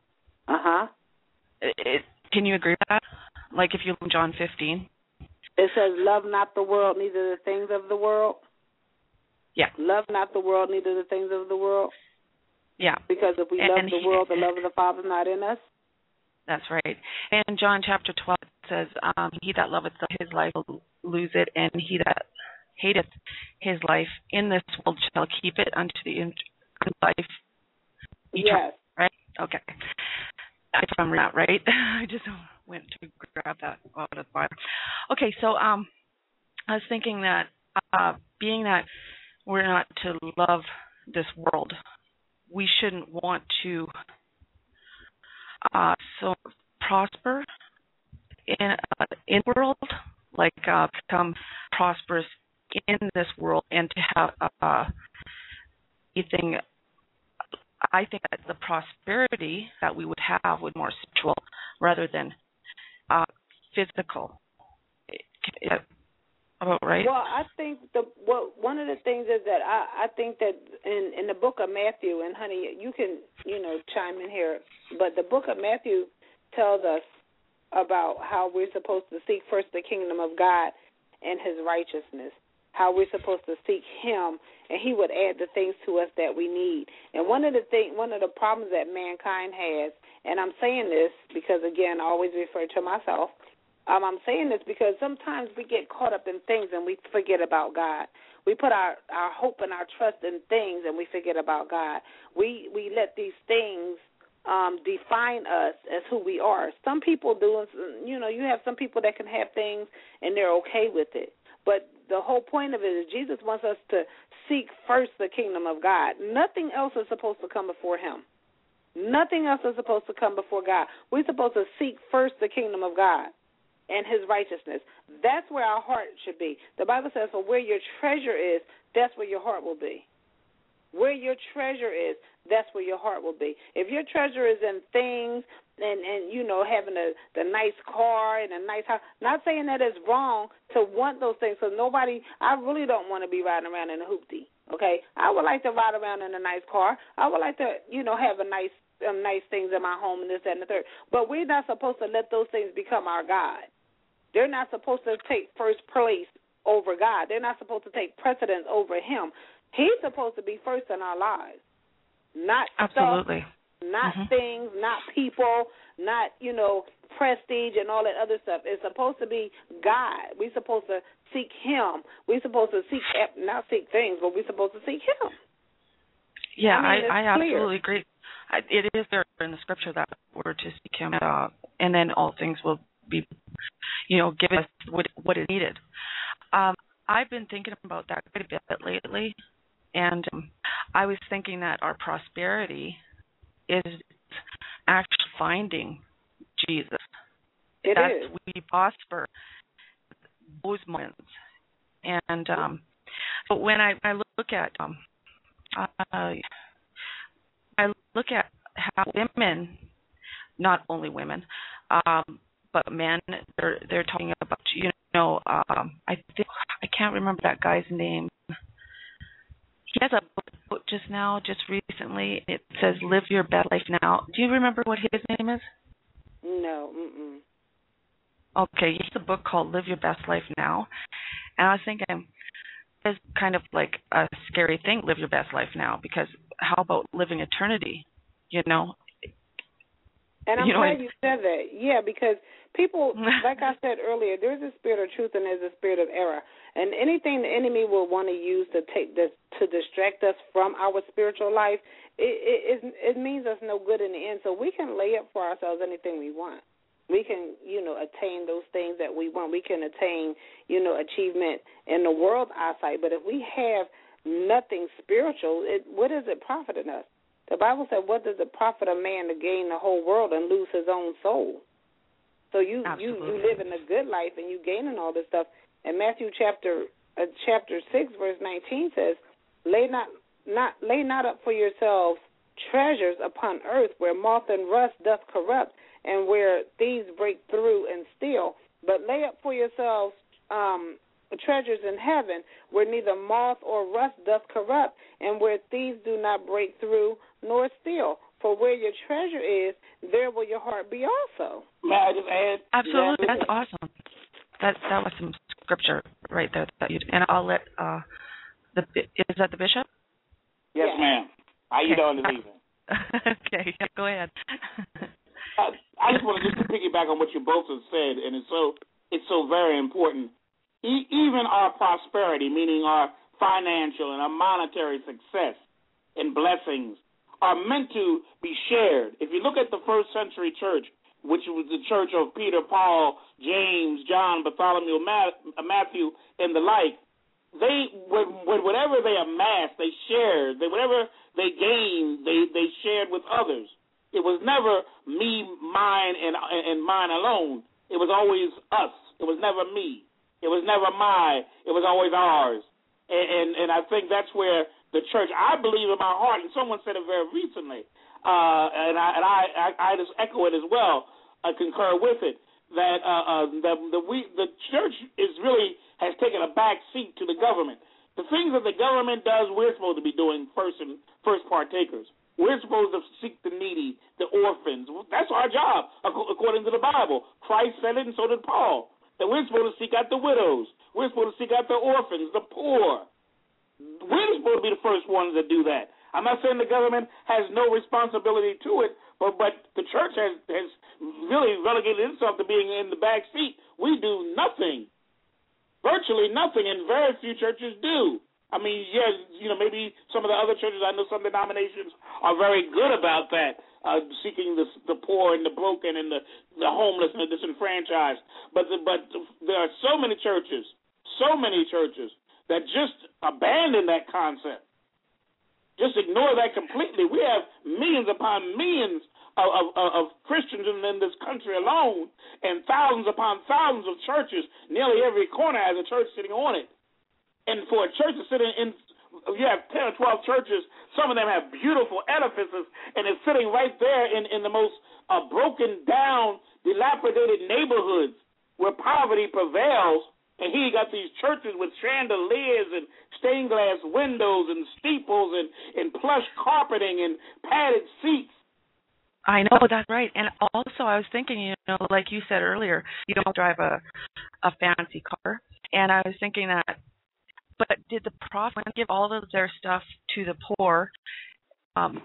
Can you agree with that? Like if you look in John 15.
It says, "Love not the world, neither the things of the world."
Yeah.
Love not the world, neither the things of the world.
Yeah.
Because if we love the world, the love of the Father is not in us.
That's right. And John chapter 12 says, "He that loveth his life will lose it, and he that hateth his life in this world shall keep it unto the life eternal."
Yes.
Right? Okay. If I'm not right, I just went to grab that out of the Bible. Okay, so I was thinking that being that we're not to love this world, we shouldn't want to so prosper in the world, like become prosperous in this world, and to have anything. I think that the prosperity that we would have would be more spiritual rather than physical. about right?
Well, I think one of the things is that I think that in the book of Matthew, and honey, you can chime in here, but the book of Matthew tells us about how we're supposed to seek first the kingdom of God and His righteousness. How we're supposed to seek Him, and He would add the things to us that we need. And one of the problems that mankind has, and I'm saying this because again, I always refer to myself. I'm saying this because sometimes we get caught up in things and we forget about God. We put our hope and our trust in things and we forget about God. We let these things define us as who we are. Some people do, you have some people that can have things and they're okay with it. But the whole point of it is Jesus wants us to seek first the kingdom of God. Nothing else is supposed to come before Him. Nothing else is supposed to come before God. We're supposed to seek first the kingdom of God and His righteousness. That's where our heart should be. The Bible says, for where your treasure is, that's where your heart will be. Where your treasure is, that's where your heart will be. If your treasure is in things and having the nice car and a nice house, not saying that it's wrong to want those things, because I really don't want to be riding around in a hoopty, okay? I would like to ride around in a nice car. I would like to, have a nice things in my home and this, that, and the third. But we're not supposed to let those things become our God. They're not supposed to take first place over God. They're not supposed to take precedence over Him. He's supposed to be first in our lives, not
Absolutely.
stuff, not things, not people, not, prestige and all that other stuff. It's supposed to be God. We're supposed to seek Him. We're supposed to not seek things, but we're supposed to seek Him.
Yeah,
I
absolutely agree. It is there in the scripture that we're to seek Him, and then all things will be, give us what is needed. I've been thinking about that quite a bit lately, and I was thinking that our prosperity is actually finding Jesus.
It is.
We prosper those moments, and but when I look at how women, not only women, but men, they're talking about, I think, I can't remember that guy's name. He has a book just recently. It says Live Your Best Life Now. Do you remember what his name is?
No.
Okay, he has a book called Live Your Best Life Now. And I was thinking, it's kind of like a scary thing, live your best life now, because how about living eternity,
And I'm glad you said that. Yeah, because people, like I said earlier, there's a spirit of truth and there's a spirit of error. And anything the enemy will want to use to distract us from our spiritual life, it means us no good in the end. So we can lay up for ourselves anything we want. We can, attain those things that we want. We can attain, achievement in the world eyesight. But if we have nothing spiritual, what is it profiting us? The Bible said, what does it profit a man to gain the whole world and lose his own soul? So you living a good life and you gaining all this stuff. And Matthew chapter 6, verse 19 says, lay not up for yourselves treasures upon earth where moth and rust doth corrupt and where thieves break through and steal, but lay up for yourselves treasures in heaven where neither moth or rust doth corrupt and where thieves do not break through nor steal. For where your treasure is, there will your heart be also.
May I just add?
Absolutely, that's awesome. That was some scripture right there. And I'll let is that the bishop?
Yes, ma'am. How you doing this evening?
Okay, go ahead.
I just want to piggyback on what you both have said, and it's so very important. Even our prosperity, meaning our financial and our monetary success and blessings, are meant to be shared. If you look at the first century church, which was the church of Peter, Paul, James, John, Bartholomew, Matthew, and the like, they, whatever they amassed, they shared. Whatever they gained, they shared with others. It was never me, mine, and mine alone. It was always us. It was never me. It was never mine. It was always ours. And I think that's where the church, I believe in my heart, and someone said it very recently, and I just echo it as well. I concur with it, that the church has taken a back seat to the government. The things that the government does, we're supposed to be doing first partakers. We're supposed to seek the needy, the orphans. That's our job, according to the Bible. Christ said it, and so did Paul. That we're supposed to seek out the widows. We're supposed to seek out the orphans, the poor. We're supposed to be the first ones that do that. I'm not saying the government has no responsibility to it, but the church has really relegated itself to being in the back seat. We do nothing, virtually nothing, and very few churches do. I mean, yes, maybe some of the other churches, I know some denominations are very good about that, seeking the poor and the broken and the homeless and the disenfranchised. But there are so many churches that just abandon that concept. Just ignore that completely. We have millions upon millions of Christians in this country alone, and thousands upon thousands of churches. Nearly every corner has a church sitting on it. And for a church to sit in, you have 10 or 12 churches. Some of them have beautiful edifices, and it's sitting right there in the most broken down, dilapidated neighborhoods where poverty prevails. And here you got these churches with chandeliers and stained glass windows and steeples and plush carpeting and padded seats.
I know, that's right. And also I was thinking, like you said earlier, you don't drive a fancy car. And I was thinking that, but did the prophet give all of their stuff to the poor to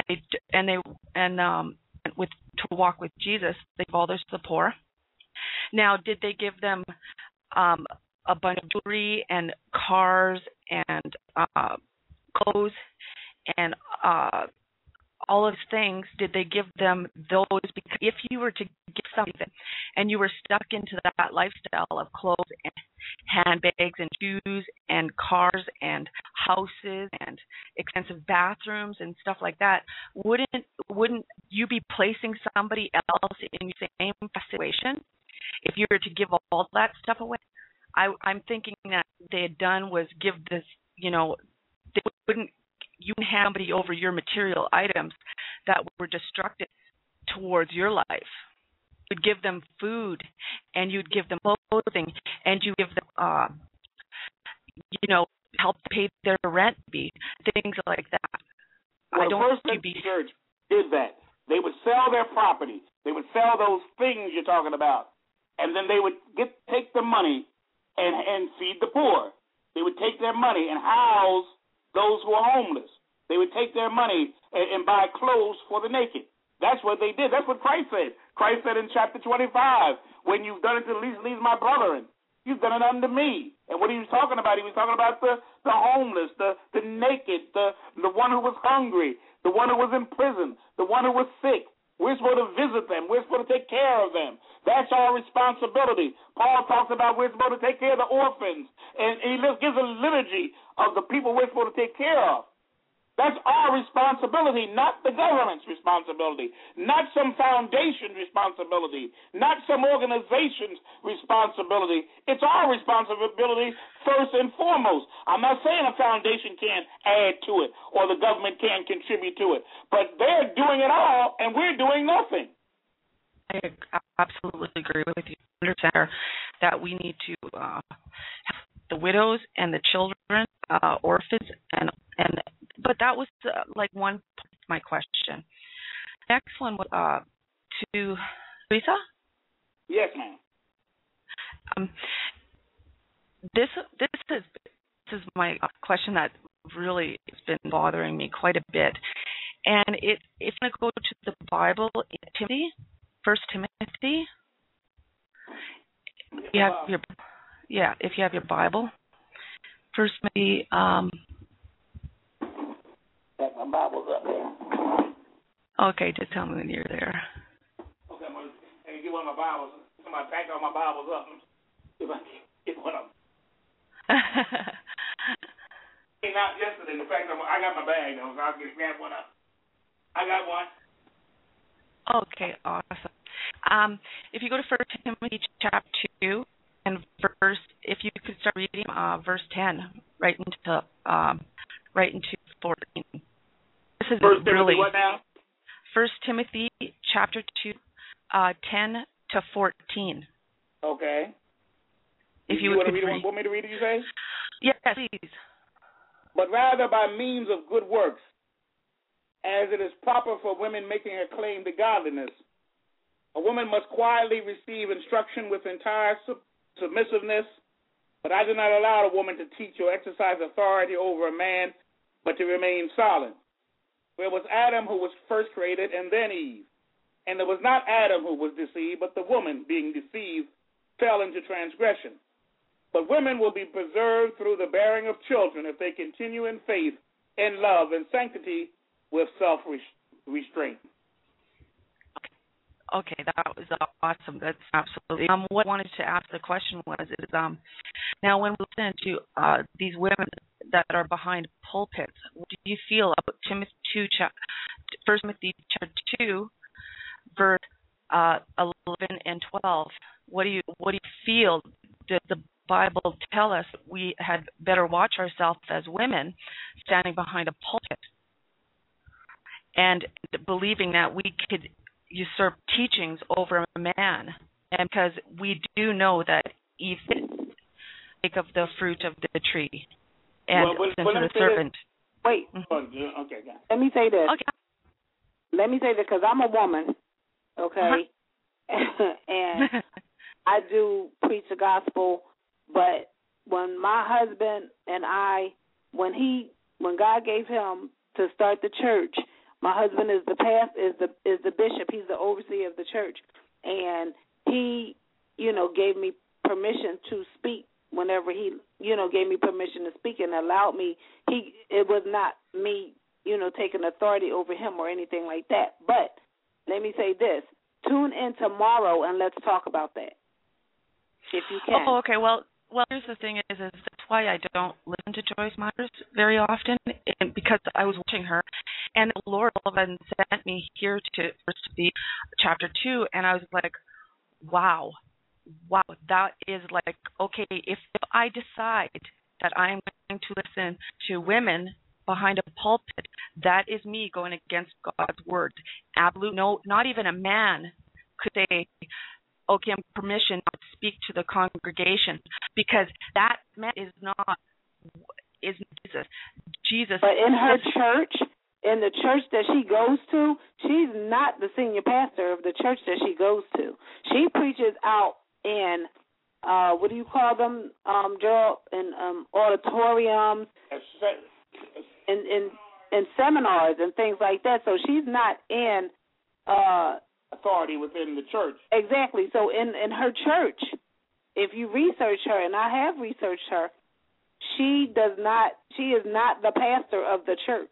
walk with Jesus? They gave all this to the poor. Now, did they give them a bunch of jewelry and cars and clothes and all of these things? Did they give them those? Because if you were to give something and you were stuck into that lifestyle of clothes and handbags and shoes and cars and houses and expensive bathrooms and stuff like that, wouldn't you be placing somebody else in the same situation if you were to give all that stuff away? I'm thinking that they had done was give this, you wouldn't hand somebody over your material items that were destructive towards your life. You'd give them food, and you'd give them clothing, and you give them, help pay their rent, things like that.
Well,
I don't
the first church did that. They would sell their property. They would sell those things you're talking about, and then they would take the money and feed the poor. They would take their money and house those who are homeless. They would take their money and buy clothes for the naked. That's what they did. That's what Christ said. Christ said in chapter 25, when you've done it to the least my brethren, you've done it unto me. And what he was talking about, he was talking about the homeless, the naked, the one who was hungry, the one who was in prison, the one who was sick. We're supposed to visit them. We're supposed to take care of them. That's our responsibility. Paul talks about we're supposed to take care of the orphans. And he gives a liturgy of the people we're supposed to take care of. That's our responsibility, not the government's responsibility, not some foundation's responsibility, not some organization's responsibility. It's our responsibility first and foremost. I'm not saying a foundation can't add to it or the government can't contribute to it, but they're doing it all and we're doing nothing.
I absolutely agree with you. Understand that we need to help the widows and the children, orphans, and but that was one part of my question. Next one was to Lisa.
Yes, ma'am.
This is my question that really has been bothering me quite a bit, and if I'm going to go to the Bible in Timothy, 1 Timothy. If you have your Bible, 1 Timothy.
My Bible's up there.
Okay, just tell me when you're there.
Okay, I'm going to get one of my Bibles. Somebody pack all my Bibles up. If I can get one of them. Came out yesterday. In fact, I got my bag, though, so I'll just grab one up. I got one.
Okay, awesome. If you go to 1 Timothy chapter 2 and if you could start reading verse 10 right into 14. This is
First
really
Timothy, what now?
1 Timothy chapter 2, 10 to 14.
Okay.
If you
want
could
me to
read.
Want me to read it, you say?
Yes, please.
But rather by means of good works, as it is proper for women making a claim to godliness. A woman must quietly receive instruction with entire submissiveness, but I do not allow a woman to teach or exercise authority over a man, but to remain silent. For it was Adam who was first created, and then Eve. And it was not Adam who was deceived, but the woman, being deceived, fell into transgression. But women will be preserved through the bearing of children if they continue in faith, in love, and sanctity with self-restraint.
Okay, that was awesome. That's absolutely. What I wanted to ask the question was, now when we listen to these women that are behind pulpits, what do you feel about 1 Timothy chapter 2, verse 11 and 12? What do you feel? Does the Bible tell us we had better watch ourselves as women standing behind a pulpit and believing that we could usurp teachings over a man? And because we do know that Eve did take of the fruit of the tree and listen to the serpent.
Wait.
Mm-hmm. Okay, guys.
Let me say this.
Okay.
Let me say this because I'm a woman, okay? And I do preach the gospel, but when my husband and I, when God gave him to start the church, my husband is the bishop. He's the overseer of the church, and he, gave me permission to speak whenever he, gave me permission to speak and allowed me. It was not me, taking authority over him or anything like that. But let me say this: tune in tomorrow and let's talk about that, if you can.
Oh, okay. Well, here's the thing: is that's why I don't listen to Joyce Myers very often, because I was watching her, and the Lord all of a sudden sent me here to speak chapter 2, and I was like, wow, that is like, okay, if I decide that I'm going to listen to women behind a pulpit, that is me going against God's word. Absolutely, no, not even a man could say, okay, I'm permission not to speak to the congregation, because that man is Jesus. Jesus.
But in her church, in the church that she goes to, she's not the senior pastor of the church that she goes to. She preaches out in, what do you call them, Gerald? In auditoriums, in seminars and things like that. So she's not in
authority within the church.
Exactly. So in her church, if you research her, and I have researched her, she is not the pastor of the church.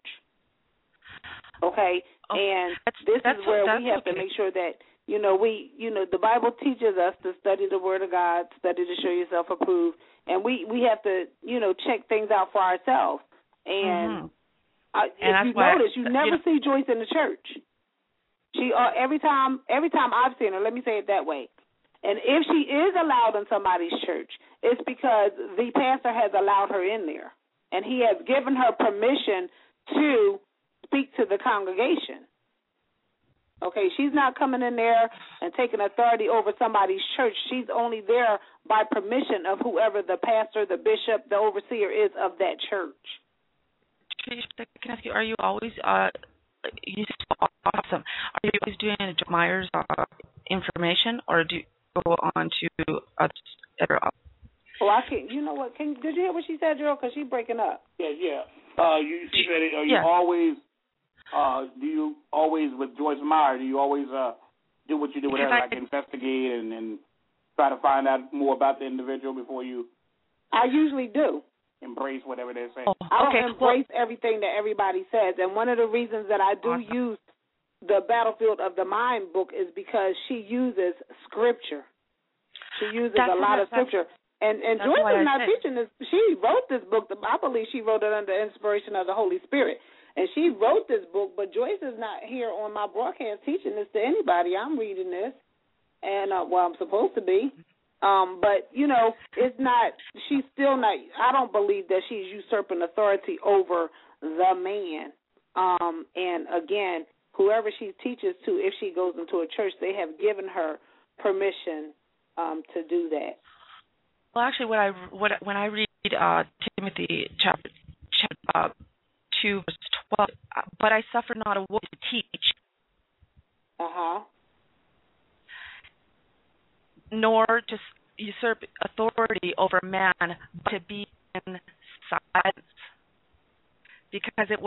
Okay? And this is where we have to make sure that, the Bible teaches us to study the Word of God, study to show yourself approved, and we have to, check things out for ourselves. And if you notice, you never see Joyce in the church. She every time I've seen her, let me say it that way. And if she is allowed in somebody's church, it's because the pastor has allowed her in there, and he has given her permission to speak to the congregation. Okay, she's not coming in there and taking authority over somebody's church. She's only there by permission of whoever the pastor, the bishop, the overseer is of that church.
Can I ask you, are you always you so awesome? Are you always doing Joyce Myers information, or do you go on to other?
Well, I can. You know what? Did you hear what she said, Gerald? Because she's breaking up.
Yeah. You said, are you always? Do you always with Joyce Meyer? Do you always do what you do with her, like investigate and try to find out more about the individual before you?
I usually do.
Embrace whatever they're saying.
I don't embrace everything that everybody says, and one of the reasons that I do use the Battlefield of the Mind book is because she uses scripture. She uses a lot of scripture. And Joyce is not teaching this. She wrote this book. I believe she wrote it under inspiration of the Holy Spirit. And she wrote this book, but Joyce is not here on my broadcast teaching this to anybody. I'm reading this, and, I'm supposed to be. But, it's not, she's still not, I don't believe that she's usurping authority over the man. And, again, whoever she teaches to, if she goes into a church, they have given her permission to do that.
Well, actually, when I read Timothy chapter 2 verse 12, but I suffer not a woman to teach, nor to usurp authority over a man, but to be in silence. Because it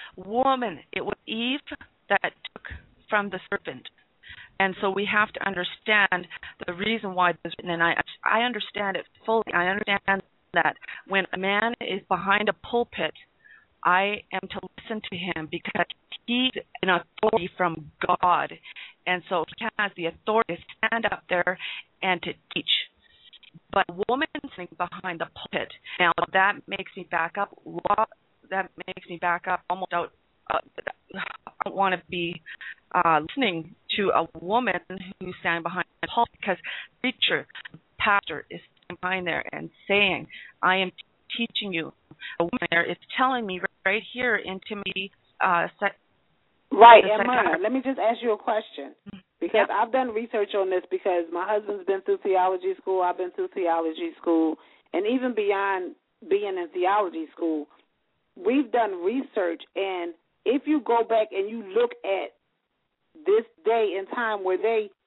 was Eve that took from the serpent. And so we have to understand the reason why this is written, and I understand it fully. I understand that when a man is behind a pulpit, I am to listen to him because he's an authority from God. And so he has the authority to stand up there and to teach. But a woman sitting behind the pulpit, now that makes me back up. That makes me back up almost out. I don't want to be listening to a woman who's standing behind the pulpit, because the preacher, the pastor, is standing behind there and saying, I am teaching you. A woman there is telling me right here in Timothy.
Right, and Myrna, let me just ask you a question, because I've done research on this, because my husband's been through theology school, I've been through theology school, and even beyond being in theology school, we've done research, and if you go back and you look at this day and time where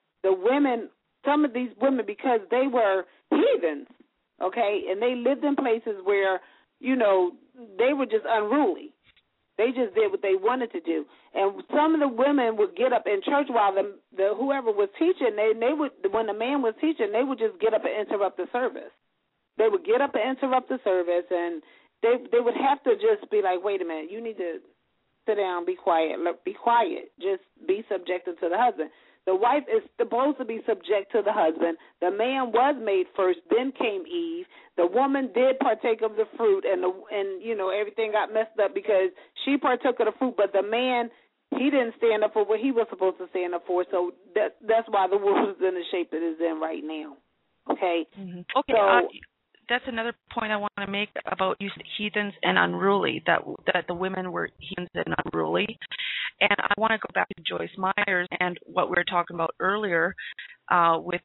some of these women, because they were heathens, okay, and they lived in places where, they were just unruly. They just did what they wanted to do. And some of the women would get up in church while whoever was teaching, they would, when the man was teaching, they would just get up and interrupt the service. They would get up and interrupt the service, and they would have to just be like, wait a minute, you need to sit down, be quiet, just be subjected to the husband. The wife is supposed to be subject to the husband. The man was made first, then came Eve. The woman did partake of the fruit, and everything got messed up because she partook of the fruit, but the man, he didn't stand up for what he was supposed to stand up for, so that's why the world is in the shape it is in right now. Okay?
Mm-hmm. Okay, so, that's another point I want to make about you heathens and unruly, that the women were heathens and unruly. And I want to go back to Joyce Myers and what we were talking about earlier with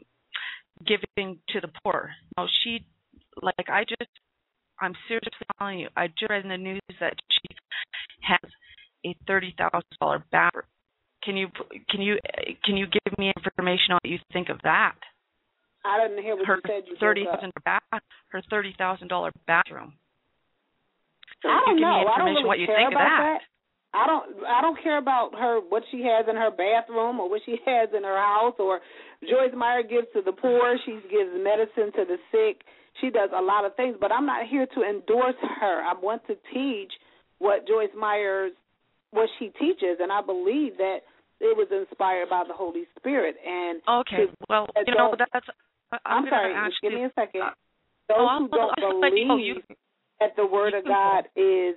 giving to the poor. Now, I'm seriously telling you, I just read in the news that she has a $30,000 bathroom. Can you give me information on what you think of that?
I didn't hear what you said.
Her $30,000 bathroom. So
I don't
give
know.
me information what you think of that.
I don't care about her, what she has in her bathroom or what she has in her house. Or Joyce Meyer gives to the poor. She gives medicine to the sick. She does a lot of things. But I'm not here to endorse her. I want to teach what Joyce Meyer, what she teaches, and I believe that it was inspired by the Holy Spirit. And
okay, well, that's.
I'm sorry. Give me a second. Those who don't believe that the Word of God is,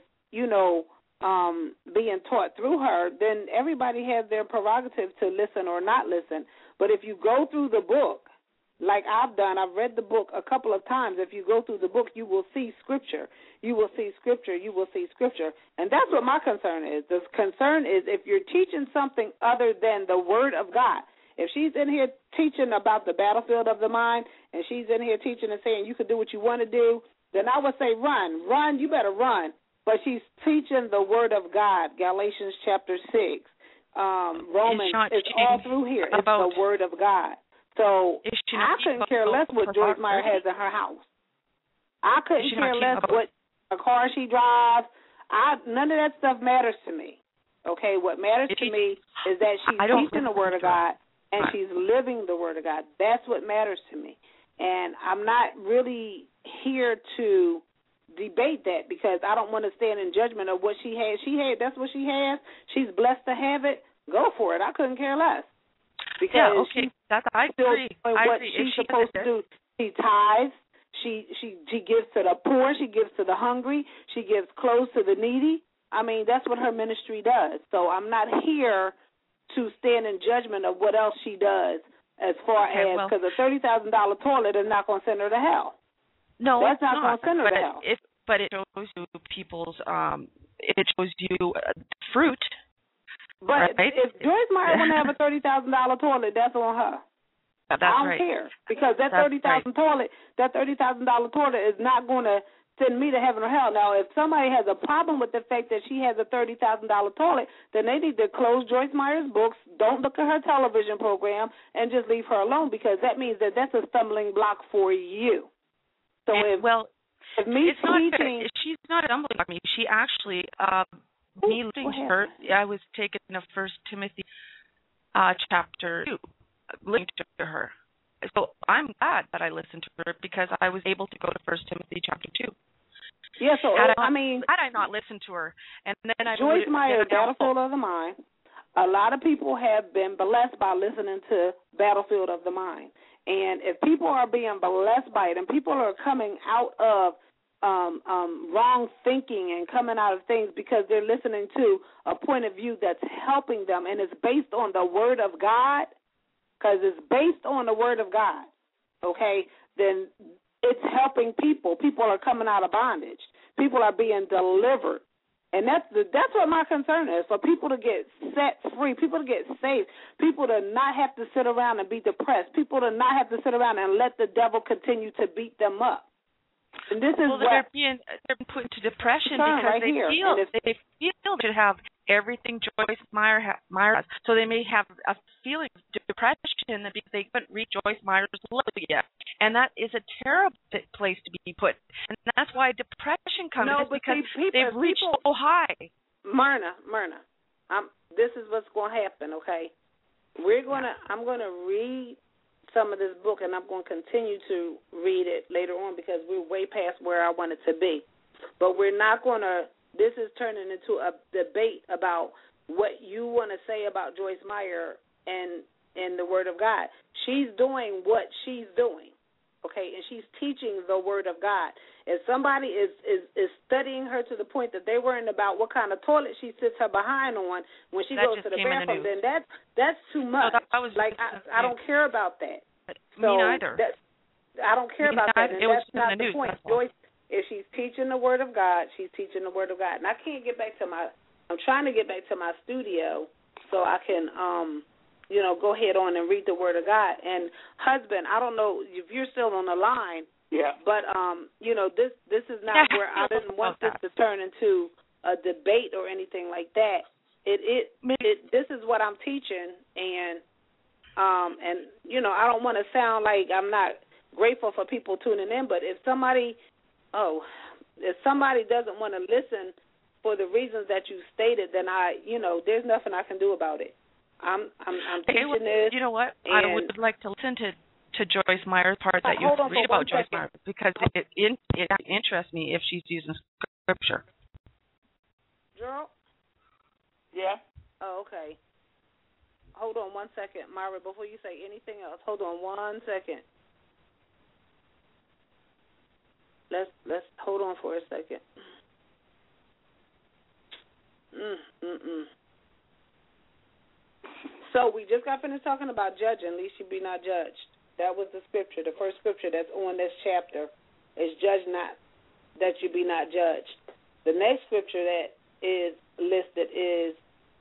being taught through her, then everybody has their prerogative to listen or not listen. But if you go through the book, like I've done, I've read the book a couple of times. If you go through the book, you will see Scripture. You will see Scripture. You will see Scripture. And that's what my concern is. The concern is if you're teaching something other than the Word of God. If she's in here teaching about the battlefield of the mind, and she's in here teaching and saying you can do what you want to do, then I would say run, you better run. But she's teaching the Word of God, Galatians chapter 6, Romans, it's all through here. It's the Word of God. So I couldn't care less what Joyce Meyer has in her house. I couldn't care less what a car she drives. None of that stuff matters to me. Okay, what matters to me is that she's teaching the Word of God and she's living the Word of God. That's what matters to me. And I'm not really here to debate that because I don't want to stand in judgment of what she has. That's what she has. She's blessed to have it. Go for it. I couldn't care less. Because
I agree.
What she's supposed to do. She tithes. She gives to the poor. She gives to the hungry. She gives clothes to the needy. I mean, that's what her ministry does. So I'm not here to stand in judgment of what else she does as far as, because a $30,000 toilet is not going to send her to hell.
No,
that's not going to send her to hell.
But it shows you it shows you fruit.
But if Joyce Meyer wouldn't have a $30,000 toilet, that's on her.
That's
I don't
right.
care, because that
That's
$30,000 toilet, that $30,000 toilet is not going to send me to heaven or hell. Now, if somebody has a problem with the fact that she has a $30,000 toilet, then they need to close Joyce Meyer's books, don't look at her television program, and just leave her alone, because that means that that's a stumbling block for you. So if me
it's not
teaching,
fair. She's not stumbling on me. She actually, me listening to her, I was taking a 1 Timothy chapter 2, listening to her. So I'm glad that I listened to her, because I was able to go to 1 Timothy chapter 2.
Yeah, so
had I not listened to her, and then I
Joyce Meyer, Battlefield of the Mind. A lot of people have been blessed by listening to Battlefield of the Mind, and if people are being blessed by it, and people are coming out of wrong thinking and coming out of things because they're listening to a point of view that's helping them, and it's based on the Word of God, because it's based on the Word of God, okay, then it's helping people. People are coming out of bondage. People are being delivered. And that's what my concern is, for people to get set free, people to get saved, people to not have to sit around and be depressed, people to not have to sit around and let the devil continue to beat them up. And this is
they're being put into depression because they feel they should have everything Joyce Meyer has. So they may have a feeling of depression because they couldn't reach Joyce Meyer's level yet, and that is a terrible place to be put. And that's why depression comes, because they've reached so high.
Myrna, this is what's going to happen. Okay, I'm going to read some of this book, and I'm going to continue to read it later on, because we're way past where I want it to be. But we're not going to, this is turning into a debate about what you want to say about Joyce Meyer and the Word of God. She's doing what she's doing, okay, and she's teaching the Word of God. If somebody is studying her to the point that they're worrying about what kind of toilet she sits her behind on when she goes to the bathroom, then that's too much. I don't care about that.
Me neither.
I don't care about that. And that's not the point.
Joyce,
if she's teaching the Word of God, she's teaching the Word of God. And I can't get back to I'm trying to get back to my studio so I can, go ahead on and read the Word of God. And husband, I don't know if you're still on the line.
Yeah.
But this is not where I didn't want this to turn into a debate or anything like that. This is what I'm teaching, and I don't want to sound like I'm not grateful for people tuning in. But if somebody doesn't want to listen for the reasons that you stated, then there's nothing I can do about it. I'm teaching this.
You know what? I would like to listen to Joyce Meyer's part that you read about Joyce Meyer, because it interests me if she's using scripture.
Gerald?
Yeah?
Oh, okay. Hold on one second, Myra, before you say anything else. Hold on 1 second. Let's hold on for a second. So we just got finished talking about judging, lest you be not judged. That was the scripture. The first scripture that's on this chapter is judge not, that you be not judged. The next scripture that is listed is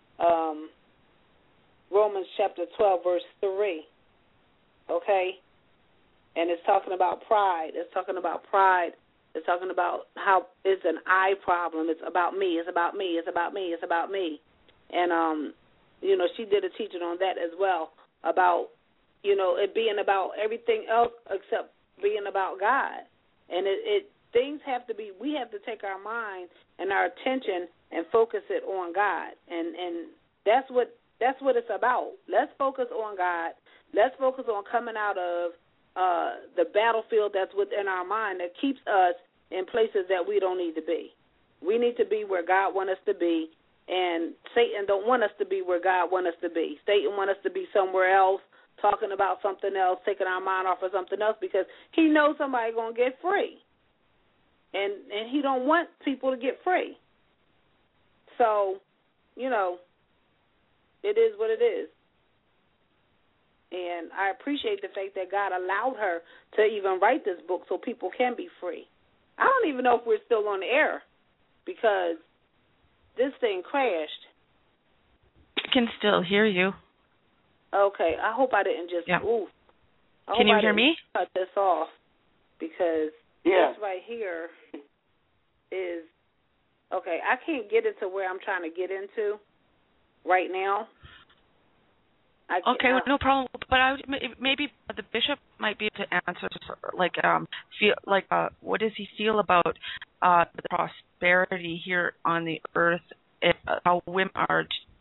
Romans chapter 12, verse 3. Okay? And it's talking about pride. It's talking about pride. It's talking about how it's an I problem. It's about me. It's about me. It's about me. It's about me. And, she did a teaching on that as well, about it being about everything else except being about God. And things have to be, we have to take our mind and our attention and focus it on God. And that's what it's about. Let's focus on God. Let's focus on coming out of the battlefield that's within our mind that keeps us in places that we don't need to be. We need to be where God wants us to be, and Satan don't want us to be where God wants us to be. Satan wants us to be somewhere else, talking about something else, taking our mind off of something else, because he knows somebody's going to get free. And he don't want people to get free. So, it is what it is. And I appreciate the fact that God allowed her to even write this book so people can be free. I don't even know if we're still on the air, because this thing crashed.
I can still hear you.
Okay, I hope I didn't just,
yeah.
Ooh.
Can you hear me?
Cut this off because this right here is okay. I can't get into where I'm trying to get into right now.
Okay, no problem. But maybe the bishop might be able to answer, what does he feel about the prosperity here on the earth? How women are.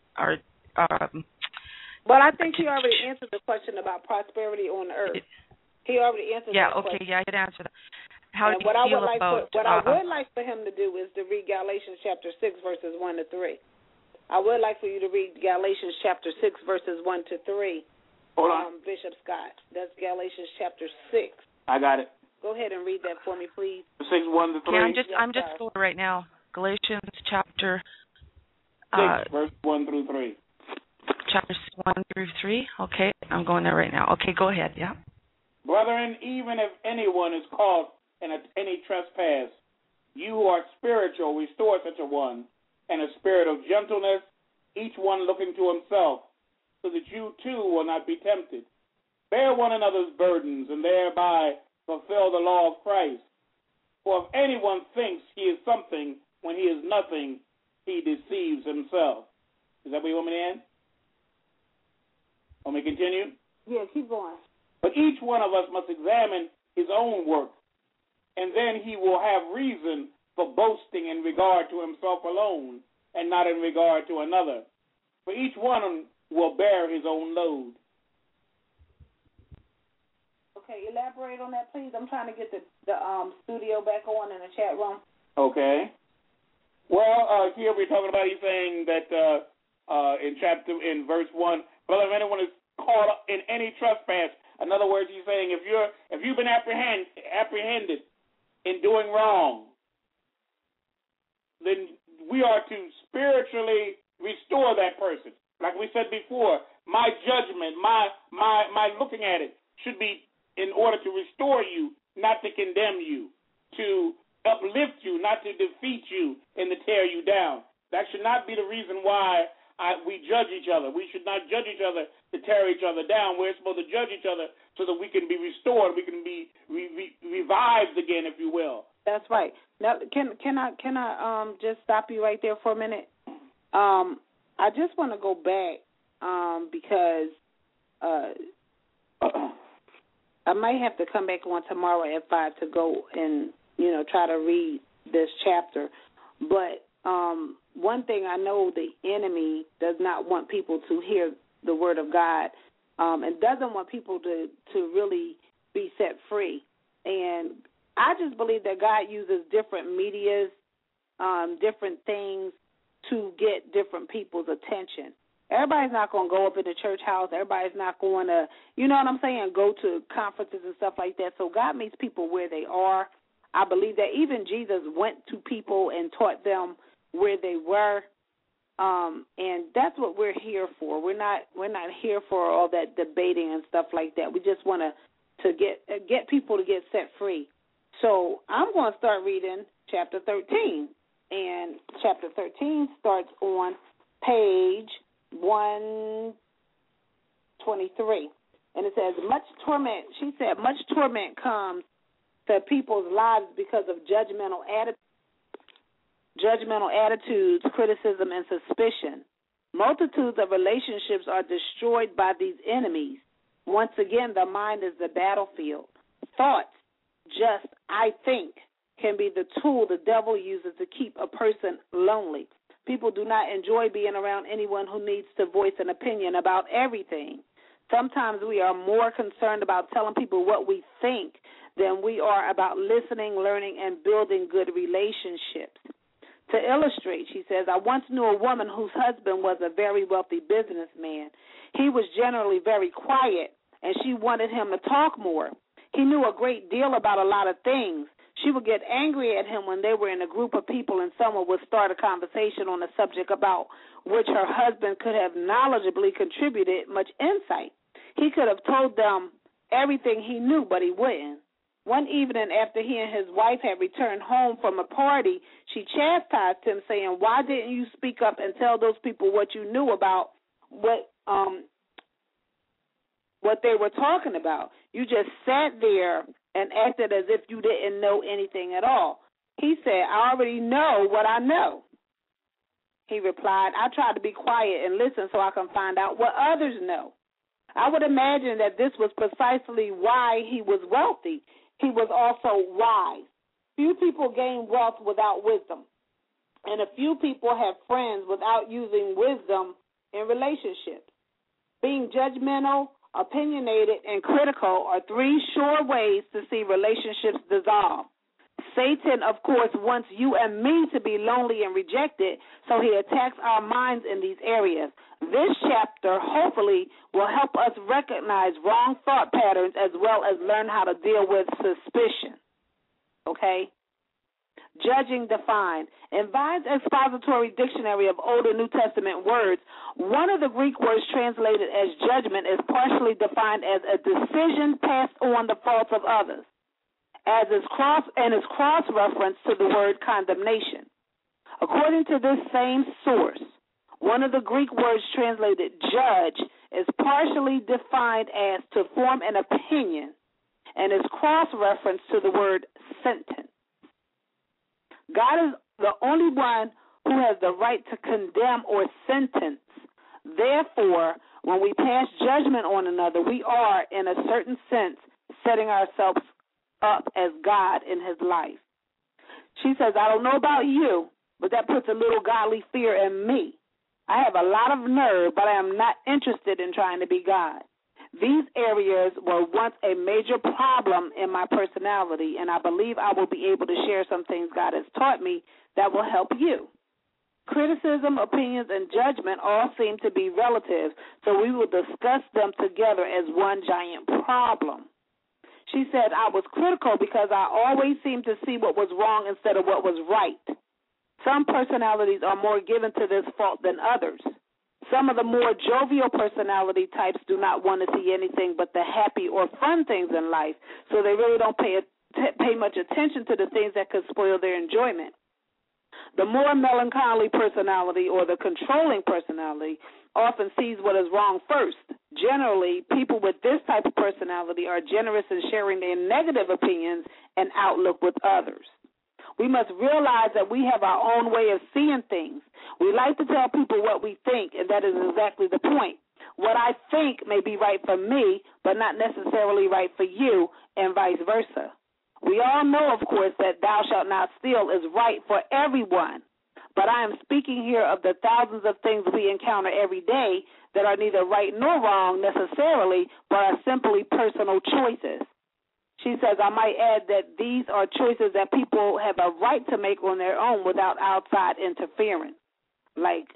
Well, I think he already answered the question about prosperity on earth. He already answered that question.
Yeah, I could answer that. How do you
what
feel
I would like for him to do is to read Galatians chapter 6, verses 1 to 3. I would like for you to read Galatians chapter 6, verses 1 to 3.
Hold on.
Bishop Scott. That's Galatians chapter 6.
I got it.
Go ahead and read that for me, please.
6, 1 to 3.
Yeah, I'm just going right now. Galatians chapter
6, verse 1 through 3.
Chapters 1 through 3. Okay, I'm going there right now. Okay, go ahead. Yeah.
Brethren, even if anyone is caught in any trespass, you who are spiritual, restore such a one, and a spirit of gentleness, each one looking to himself, so that you too will not be tempted. Bear one another's burdens, and thereby fulfill the law of Christ. For if anyone thinks he is something when he is nothing, he deceives himself. Is that where you want me to end? Want me to continue?
Yeah, keep going.
But each one of us must examine his own work, and then he will have reason for boasting in regard to himself alone and not in regard to another. For each one will bear his own load.
Okay, elaborate on that, please. I'm trying to get the studio back on in the chat room.
Okay. Well, here we're talking about, he's saying that in verse 1, brother, if anyone is caught up in any trespass, in other words, he's saying if you've been apprehended in doing wrong, then we are to spiritually restore that person. Like we said before, my judgment, my looking at it should be in order to restore you, not to condemn you, to uplift you, not to defeat you and to tear you down. That should not be the reason why we judge each other. We should not judge each other to tear each other down. We're supposed to judge each other so that we can be restored, we can be revived again, if you will.
That's right. Now, can I just stop you right there for a minute? I just want to go back because I might have to come back on tomorrow at 5 to go and try to read this chapter. But one thing I know, the enemy does not want people to hear the word of God, and doesn't want people to really be set free. And I just believe that God uses different medias, different things to get different people's attention. Everybody's not going to go up in the church house. Everybody's not going to, go to conferences and stuff like that. So God meets people where they are. I believe that even Jesus went to people and taught them where they were, and that's what we're here for. We're not here for all that debating and stuff like that. We just want to get people to get set free. So I'm going to start reading chapter 13, and chapter 13 starts on page 123, and it says, much torment comes to people's lives because of judgmental attitudes, criticism, and suspicion. Multitudes of relationships are destroyed by these enemies. Once again, the mind is the battlefield. Thoughts, just I think, can be the tool the devil uses to keep a person lonely. People do not enjoy being around anyone who needs to voice an opinion about everything. Sometimes we are more concerned about telling people what we think than we are about listening, learning, and building good relationships. To illustrate, she says, I once knew a woman whose husband was a very wealthy businessman. He was generally very quiet, and she wanted him to talk more. He knew a great deal about a lot of things. She would get angry at him when they were in a group of people and someone would start a conversation on a subject about which her husband could have knowledgeably contributed much insight. He could have told them everything he knew, but he wouldn't. One evening after he and his wife had returned home from a party, she chastised him, saying, why didn't you speak up and tell those people what you knew about what they were talking about? You just sat there and acted as if you didn't know anything at all. He said, I already know what I know. He replied, I tried to be quiet and listen so I can find out what others know. I would imagine that this was precisely why he was wealthy. He was also wise. Few people gain wealth without wisdom, and a few people have friends without using wisdom in relationships. Being judgmental, opinionated, and critical are three sure ways to see relationships dissolve. Satan, of course, wants you and me to be lonely and rejected, so he attacks our minds in these areas. This chapter, hopefully, will help us recognize wrong thought patterns as well as learn how to deal with suspicion. Okay? Judging defined. In Vine's expository dictionary of Old and New Testament words, one of the Greek words translated as judgment is partially defined as a decision passed on the faults of others, as is cross-reference to the word condemnation. According to this same source, one of the Greek words translated judge is partially defined as to form an opinion and is cross-reference to the word sentence. God is the only one who has the right to condemn or sentence. Therefore, when we pass judgment on another, we are, in a certain sense, setting ourselves up as God in his life. She says, I don't know about you, but that puts a little godly fear in me. I have a lot of nerve, but I am not interested in trying to be God. These areas were once a major problem in my personality, and I believe I will be able to share some things God has taught me that will help you. Criticism, opinions, and judgment all seem to be relative, so we will discuss them together as one giant problem. She said, I was critical because I always seemed to see what was wrong instead of what was right. Some personalities are more given to this fault than others. Some of the more jovial personality types do not want to see anything but the happy or fun things in life, so they really don't pay much attention to the things that could spoil their enjoyment. The more melancholy personality or the controlling personality often sees what is wrong first. Generally, people with this type of personality are generous in sharing their negative opinions and outlook with others. We must realize that we have our own way of seeing things. We like to tell people what we think, and that is exactly the point. What I think may be right for me, but not necessarily right for you, and vice versa. We all know, of course, that thou shalt not steal is right for everyone, but I am speaking here of the thousands of things we encounter every day that are neither right nor wrong necessarily, but are simply personal choices. She says, I might add that these are choices that people have a right to make on their own without outside interference, like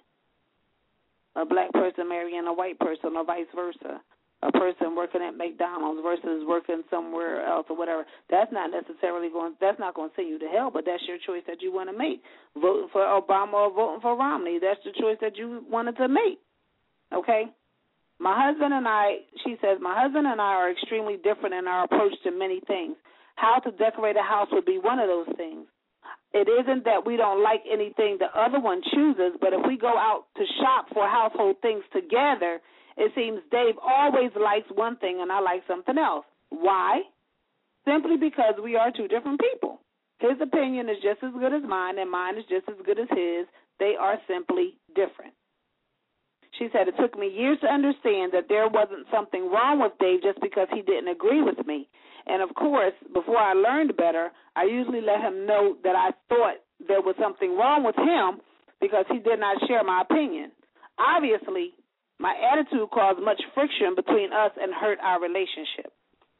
a black person marrying a white person or vice versa, a person working at McDonald's versus working somewhere else or whatever. That's not going to send you to hell, but that's your choice that you want to make. Voting for Obama or voting for Romney, that's the choice that you wanted to make, okay? My husband and I are extremely different in our approach to many things. How to decorate a house would be one of those things. It isn't that we don't like anything the other one chooses, but if we go out to shop for household things together, it seems Dave always likes one thing and I like something else. Why? Simply because we are two different people. His opinion is just as good as mine, and mine is just as good as his. They are simply different. She said, it took me years to understand that there wasn't something wrong with Dave just because he didn't agree with me. And, of course, before I learned better, I usually let him know that I thought there was something wrong with him because he did not share my opinion. Obviously, my attitude caused much friction between us and hurt our relationship.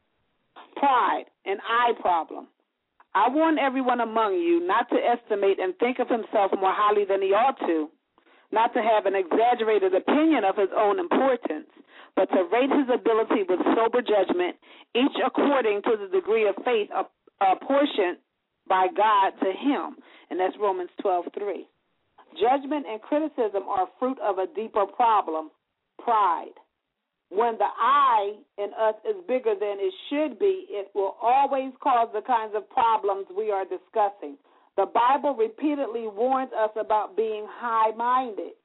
Pride, an I problem. I warn everyone among you not to estimate and think of himself more highly than he ought to, not to have an exaggerated opinion of his own importance, but to rate his ability with sober judgment, each according to the degree of faith apportioned by God to him. And that's Romans 12:3. Judgment and criticism are fruit of a deeper problem, pride. When the I in us is bigger than it should be, it will always cause the kinds of problems we are discussing. The Bible repeatedly warns us about being high-minded.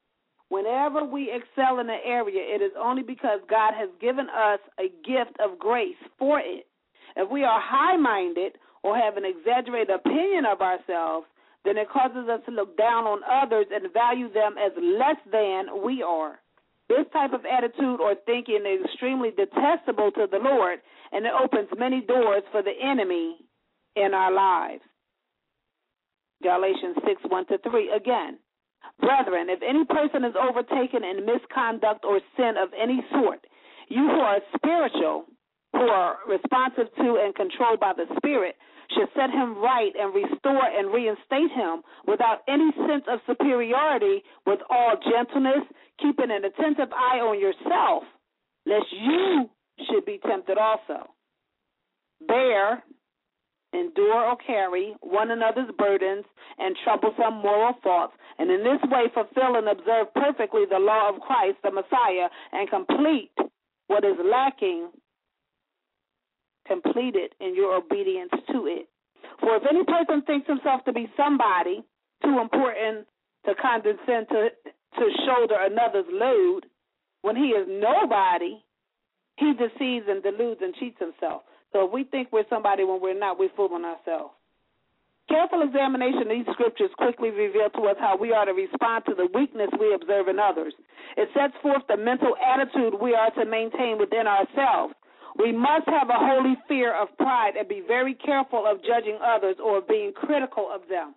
Whenever we excel in an area, it is only because God has given us a gift of grace for it. If we are high-minded or have an exaggerated opinion of ourselves, then it causes us to look down on others and value them as less than we are. This type of attitude or thinking is extremely detestable to the Lord, and it opens many doors for the enemy in our lives. Galatians 6:1-3 again. Brethren, if any person is overtaken in misconduct or sin of any sort, you who are spiritual, who are responsive to and controlled by the Spirit, should set him right and restore and reinstate him without any sense of superiority, with all gentleness, keeping an attentive eye on yourself, lest you should be tempted also. Bear, endure or carry one another's burdens and troublesome moral faults, and in this way fulfill and observe perfectly the law of Christ, the Messiah, and complete what is lacking, completed in your obedience to it. For if any person thinks himself to be somebody too important to condescend to shoulder another's load, when he is nobody, he deceives and deludes and cheats himself. So if we think we're somebody when we're not, we're fooling ourselves. Careful examination of these scriptures quickly reveal to us how we are to respond to the weakness we observe in others. It sets forth the mental attitude we are to maintain within ourselves. We must have a holy fear of pride and be very careful of judging others or being critical of them.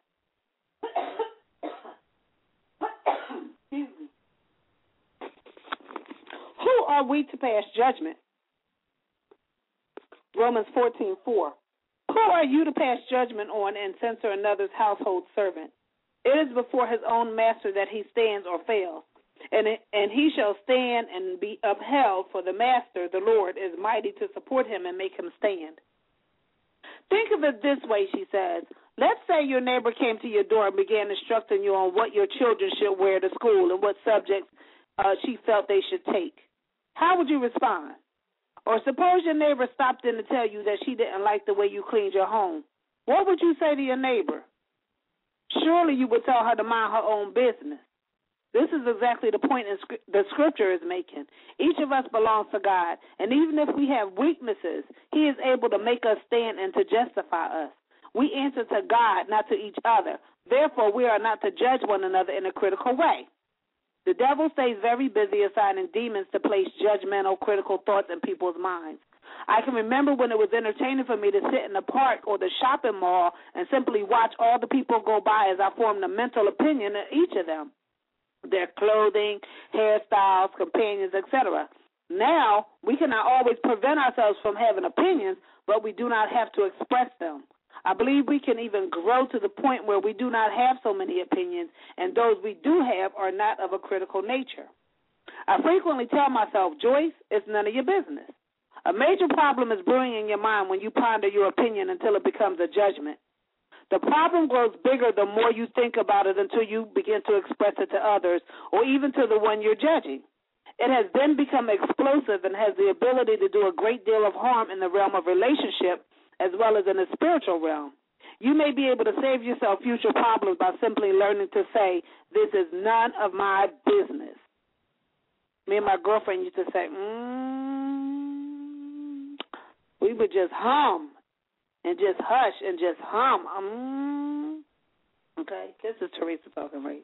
Excuse me. Who are we to pass judgment? Romans 14:4. Who are you to pass judgment on and censor another's household servant? It is before his own master that he stands or fails, and he shall stand and be upheld, for the master, the Lord, is mighty to support him and make him stand. Think of it this way, she says. Let's say your neighbor came to your door and began instructing you on what your children should wear to school and what subjects she felt they should take. How would you respond? Or suppose your neighbor stopped in to tell you that she didn't like the way you cleaned your home. What would you say to your neighbor? Surely you would tell her to mind her own business. This is exactly the point the Scripture is making. Each of us belongs to God, and even if we have weaknesses, He is able to make us stand and to justify us. We answer to God, not to each other. Therefore, we are not to judge one another in a critical way. The devil stays very busy assigning demons to place judgmental, critical thoughts in people's minds. I can remember when it was entertaining for me to sit in the park or the shopping mall and simply watch all the people go by as I formed a mental opinion of each of them, their clothing, hairstyles, companions, etc. Now, we cannot always prevent ourselves from having opinions, but we do not have to express them. I believe we can even grow to the point where we do not have so many opinions, and those we do have are not of a critical nature. I frequently tell myself, Joyce, it's none of your business. A major problem is brewing in your mind when you ponder your opinion until it becomes a judgment. The problem grows bigger the more you think about it until you begin to express it to others or even to the one you're judging. It has then become explosive and has the ability to do a great deal of harm in the realm of relationship as well as in the spiritual realm. You may be able to save yourself future problems by simply learning to say, this is none of my business. Me and my girlfriend used to say, we would just hum and just hush and just hum. Okay, this is Teresa talking, right?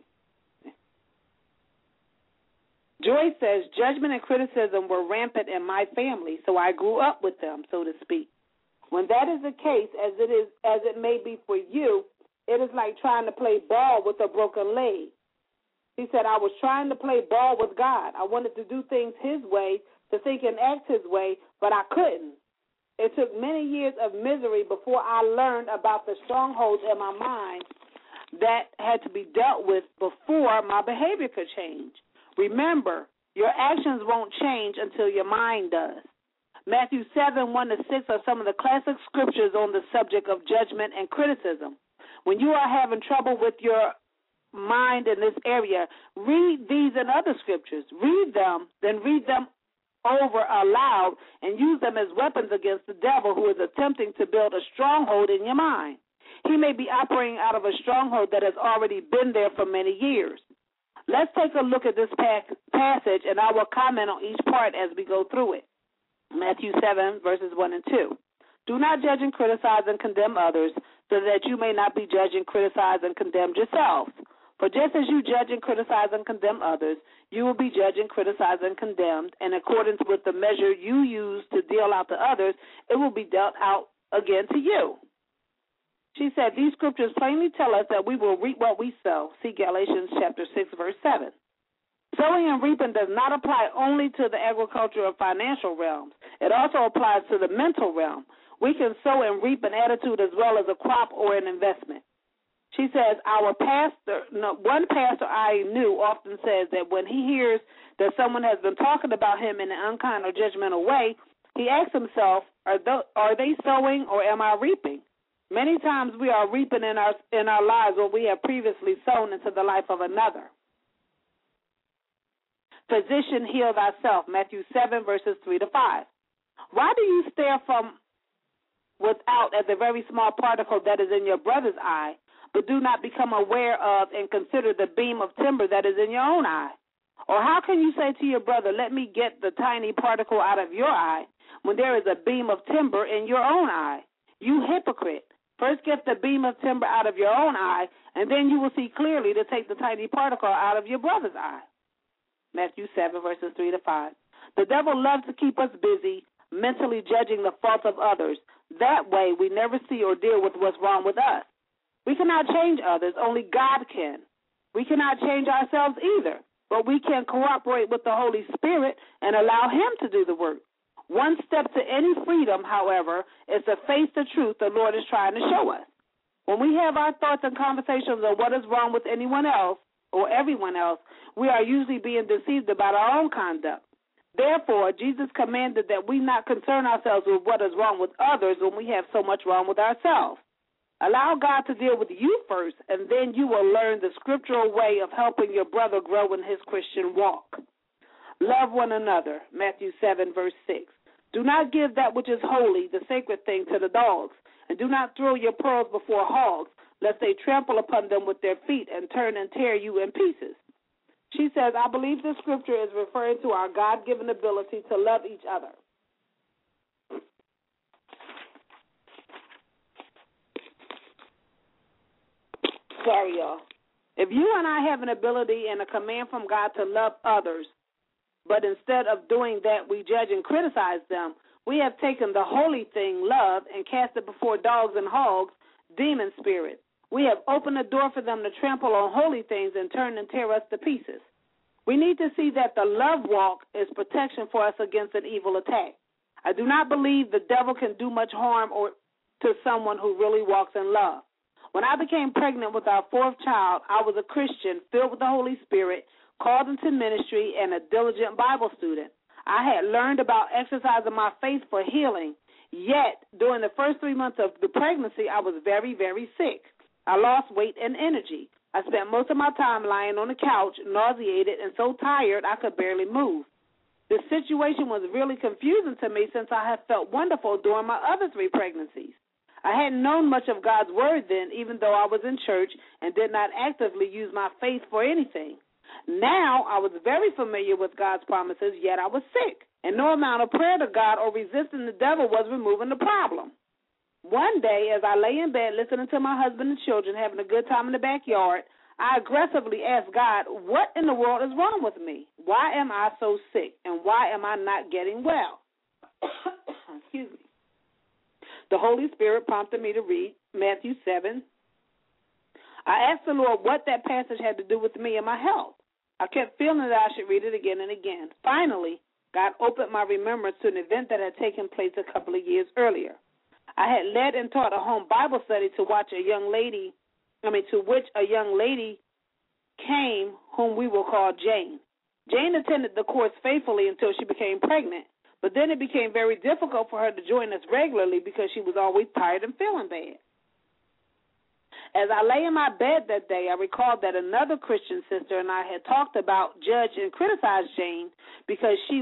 Joyce says, judgment and criticism were rampant in my family, so I grew up with them, so to speak. When that is the case, as it may be for you, it is like trying to play ball with a broken leg. He said, I was trying to play ball with God. I wanted to do things His way, to think and act His way, but I couldn't. It took many years of misery before I learned about the strongholds in my mind that had to be dealt with before my behavior could change. Remember, your actions won't change until your mind does. Matthew 7:1-6 are some of the classic scriptures on the subject of judgment and criticism. When you are having trouble with your mind in this area, read these and other scriptures. Read them, then read them over aloud and use them as weapons against the devil who is attempting to build a stronghold in your mind. He may be operating out of a stronghold that has already been there for many years. Let's take a look at this passage, and I will comment on each part as we go through it. Matthew 7, verses 1 and 2. Do not judge and criticize and condemn others, so that you may not be judged and criticized and condemned yourselves. For just as you judge and criticize and condemn others, you will be judged and criticized and condemned, and in accordance with the measure you use to deal out to others, it will be dealt out again to you. She said, these scriptures plainly tell us that we will reap what we sow. See Galatians chapter 6, verse 7. Sowing and reaping does not apply only to the agricultural or financial realms. It also applies to the mental realm. We can sow and reap an attitude as well as a crop or an investment. She says, one pastor I knew often says that when he hears that someone has been talking about him in an unkind or judgmental way, he asks himself, are they sowing or am I reaping? Many times we are reaping in our lives what we have previously sown into the life of another. Physician, heal thyself, Matthew 7, verses 3 to 5. Why do you stare from without at the very small particle that is in your brother's eye, but do not become aware of and consider the beam of timber that is in your own eye? Or how can you say to your brother, let me get the tiny particle out of your eye, when there is a beam of timber in your own eye? You hypocrite. First get the beam of timber out of your own eye, and then you will see clearly to take the tiny particle out of your brother's eye. Matthew 7, verses 3 to 5. The devil loves to keep us busy, mentally judging the faults of others. That way we never see or deal with what's wrong with us. We cannot change others. Only God can. We cannot change ourselves either, but we can cooperate with the Holy Spirit and allow Him to do the work. One step to any freedom, however, is to face the truth the Lord is trying to show us. When we have our thoughts and conversations on what is wrong with anyone else or everyone else, we are usually being deceived about our own conduct. Therefore, Jesus commanded that we not concern ourselves with what is wrong with others when we have so much wrong with ourselves. Allow God to deal with you first, and then you will learn the scriptural way of helping your brother grow in his Christian walk. Love one another, Matthew 7, verse 6. Do not give that which is holy, the sacred thing, to the dogs, and do not throw your pearls before hogs, lest they trample upon them with their feet and turn and tear you in pieces. She says, I believe this scripture is referring to our God-given ability to love each other. Sorry, y'all. If you and I have an ability and a command from God to love others, but instead of doing that, we judge and criticize them, we have taken the holy thing, love, and cast it before dogs and hogs, demon spirits. We have opened the door for them to trample on holy things and turn and tear us to pieces. We need to see that the love walk is protection for us against an evil attack. I do not believe the devil can do much harm to someone who really walks in love. When I became pregnant with our fourth child, I was a Christian, filled with the Holy Spirit, called into ministry, and a diligent Bible student. I had learned about exercising my faith for healing. Yet, during the first 3 months of the pregnancy, I was very, very sick. I lost weight and energy. I spent most of my time lying on the couch, nauseated and so tired I could barely move. The situation was really confusing to me since I had felt wonderful during my other 3 pregnancies. I hadn't known much of God's word then, even though I was in church and did not actively use my faith for anything. Now I was very familiar with God's promises, yet I was sick, and no amount of prayer to God or resisting the devil was removing the problem. One day, as I lay in bed listening to my husband and children having a good time in the backyard, I aggressively asked God, what in the world is wrong with me? Why am I so sick, and why am I not getting well? Excuse me. The Holy Spirit prompted me to read Matthew 7. I asked the Lord what that passage had to do with me and my health. I kept feeling that I should read it again and again. Finally, God opened my remembrance to an event that had taken place a couple of years earlier. I had led and taught a home Bible study to which a young lady came whom we will call Jane. Jane attended the course faithfully until she became pregnant, but then it became very difficult for her to join us regularly because she was always tired and feeling bad. As I lay in my bed that day, I recalled that another Christian sister and I had talked about, judge, and criticize Jane because she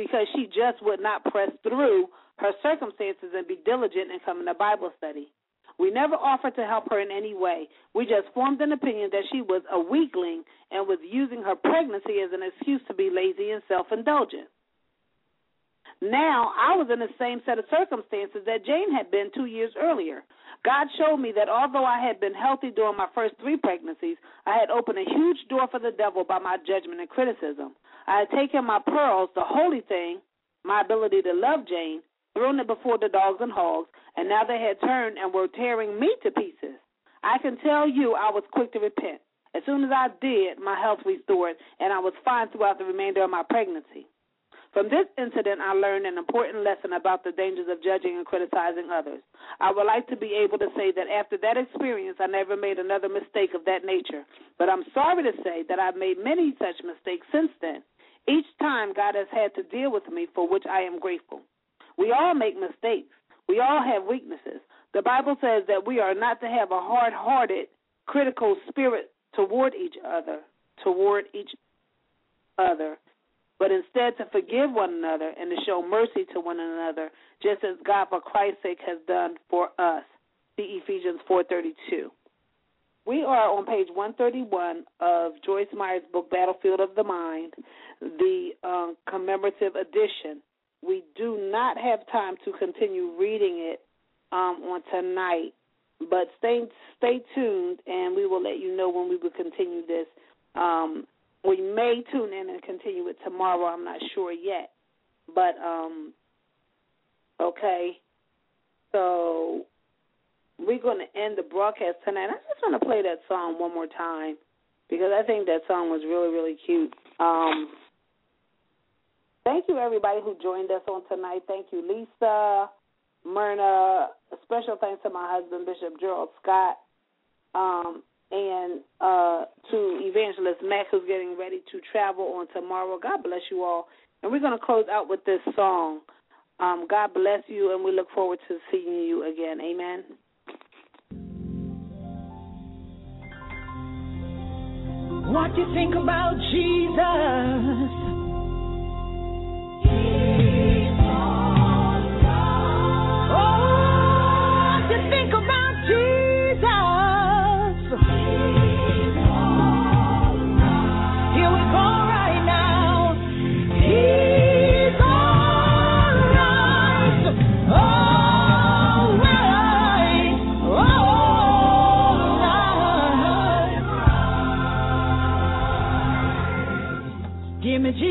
just would not press through her circumstances and be diligent in coming to Bible study. We never offered to help her in any way. We just formed an opinion that she was a weakling and was using her pregnancy as an excuse to be lazy and self-indulgent. Now, I was in the same set of circumstances that Jane had been 2 years earlier. God showed me that although I had been healthy during my first 3 pregnancies, I had opened a huge door for the devil by my judgment and criticism. I had taken my pearls, the holy thing, my ability to love Jane, thrown it before the dogs and hogs, and now they had turned and were tearing me to pieces. I can tell you I was quick to repent. As soon as I did, my health restored, and I was fine throughout the remainder of my pregnancy. From this incident, I learned an important lesson about the dangers of judging and criticizing others. I would like to be able to say that after that experience, I never made another mistake of that nature. But I'm sorry to say that I've made many such mistakes since then. Each time, God has had to deal with me, for which I am grateful. We all make mistakes. We all have weaknesses. The Bible says that we are not to have a hard-hearted, critical spirit toward each other, but instead to forgive one another and to show mercy to one another, just as God, for Christ's sake, has done for us. See Ephesians 4:32. We are on page 131 of Joyce Meyer's book, Battlefield of the Mind, the commemorative edition. We do not have time to continue reading it on tonight, but stay tuned, and we will let you know when we will continue this. We may tune in and continue it tomorrow. I'm not sure yet. But, okay. So we're going to end the broadcast tonight. I just want to play that song one more time because I think that song was really, really cute. Thank you, everybody who joined us on tonight. Thank you, Lisa, Myrna. A special thanks to my husband, Bishop Gerald Scott, and to Evangelist Mack, who's getting ready to travel on tomorrow. God bless you all. And we're going to close out with this song. God bless you, and we look forward to seeing you again. Amen.
What do you think about Jesus? Give me Jesus.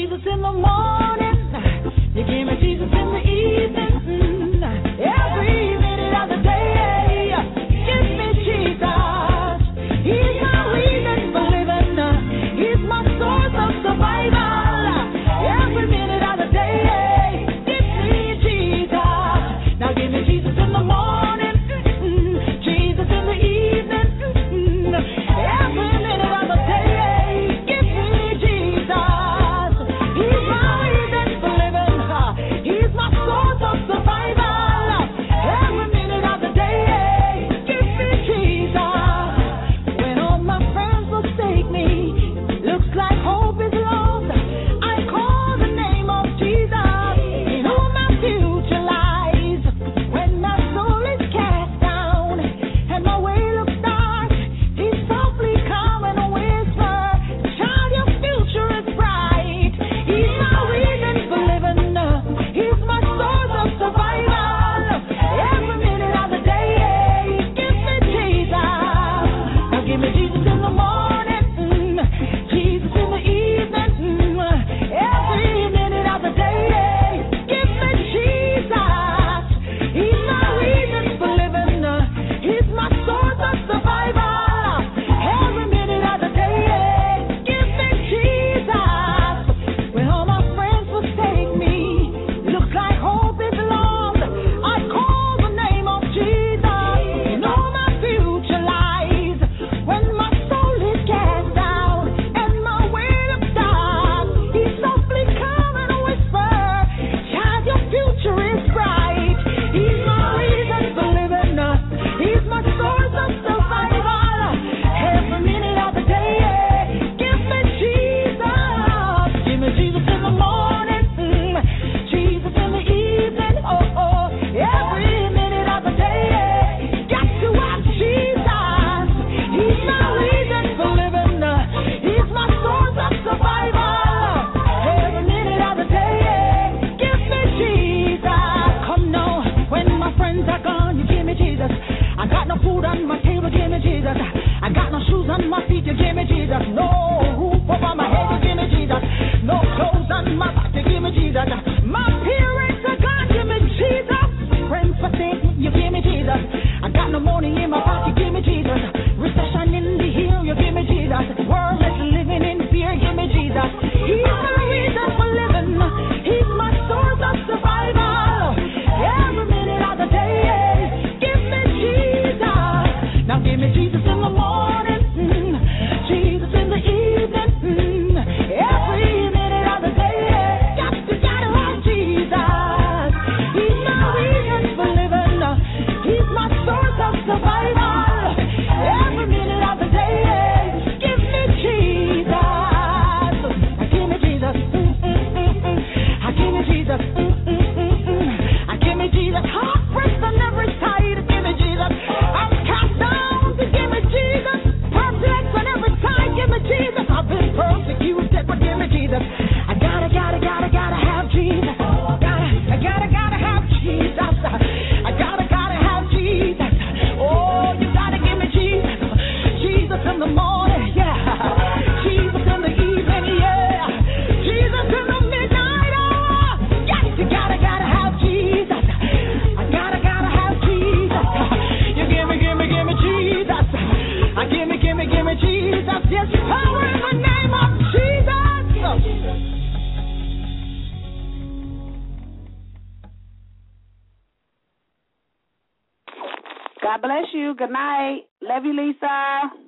I got no shoes on my feet, you give me Jesus. No roof over my head, you give me Jesus. No clothes on my back, you give me Jesus. My parents are gone, give me Jesus. Friends for Satan, you give me Jesus. I got no money in my pocket, give me Jesus. Recession in the hill, you give me Jesus. World is living in fear, give me Jesus. He's my reason for living. He's my source of survival. Every minute of the day, give me Jesus. Now give me Jesus in the morning, Jesus in the evening, every minute of the day, gotta have Jesus. He's my reason for living. He's my source of survival. Every minute of the day, give me Jesus. Give me Jesus. Give me Jesus. Give me Jesus. Heart pressed on every side. Give me Jesus. I'm cast down. Give me Jesus. Perplexed on every side. Give me Jesus. I've been persecuted, but give me Jesus. I gotta have Jesus. I gotta have Jesus. I gotta have Jesus. Oh, you gotta give me Jesus. Jesus in the morning, yeah. Jesus in the evening, yeah. Jesus in the midnight hour. Yes, you gotta have Jesus. I gotta have Jesus. You give me Jesus. I give me Jesus. Yes, power in the name of Jesus.
God bless you. Good night. Love you, Lisa.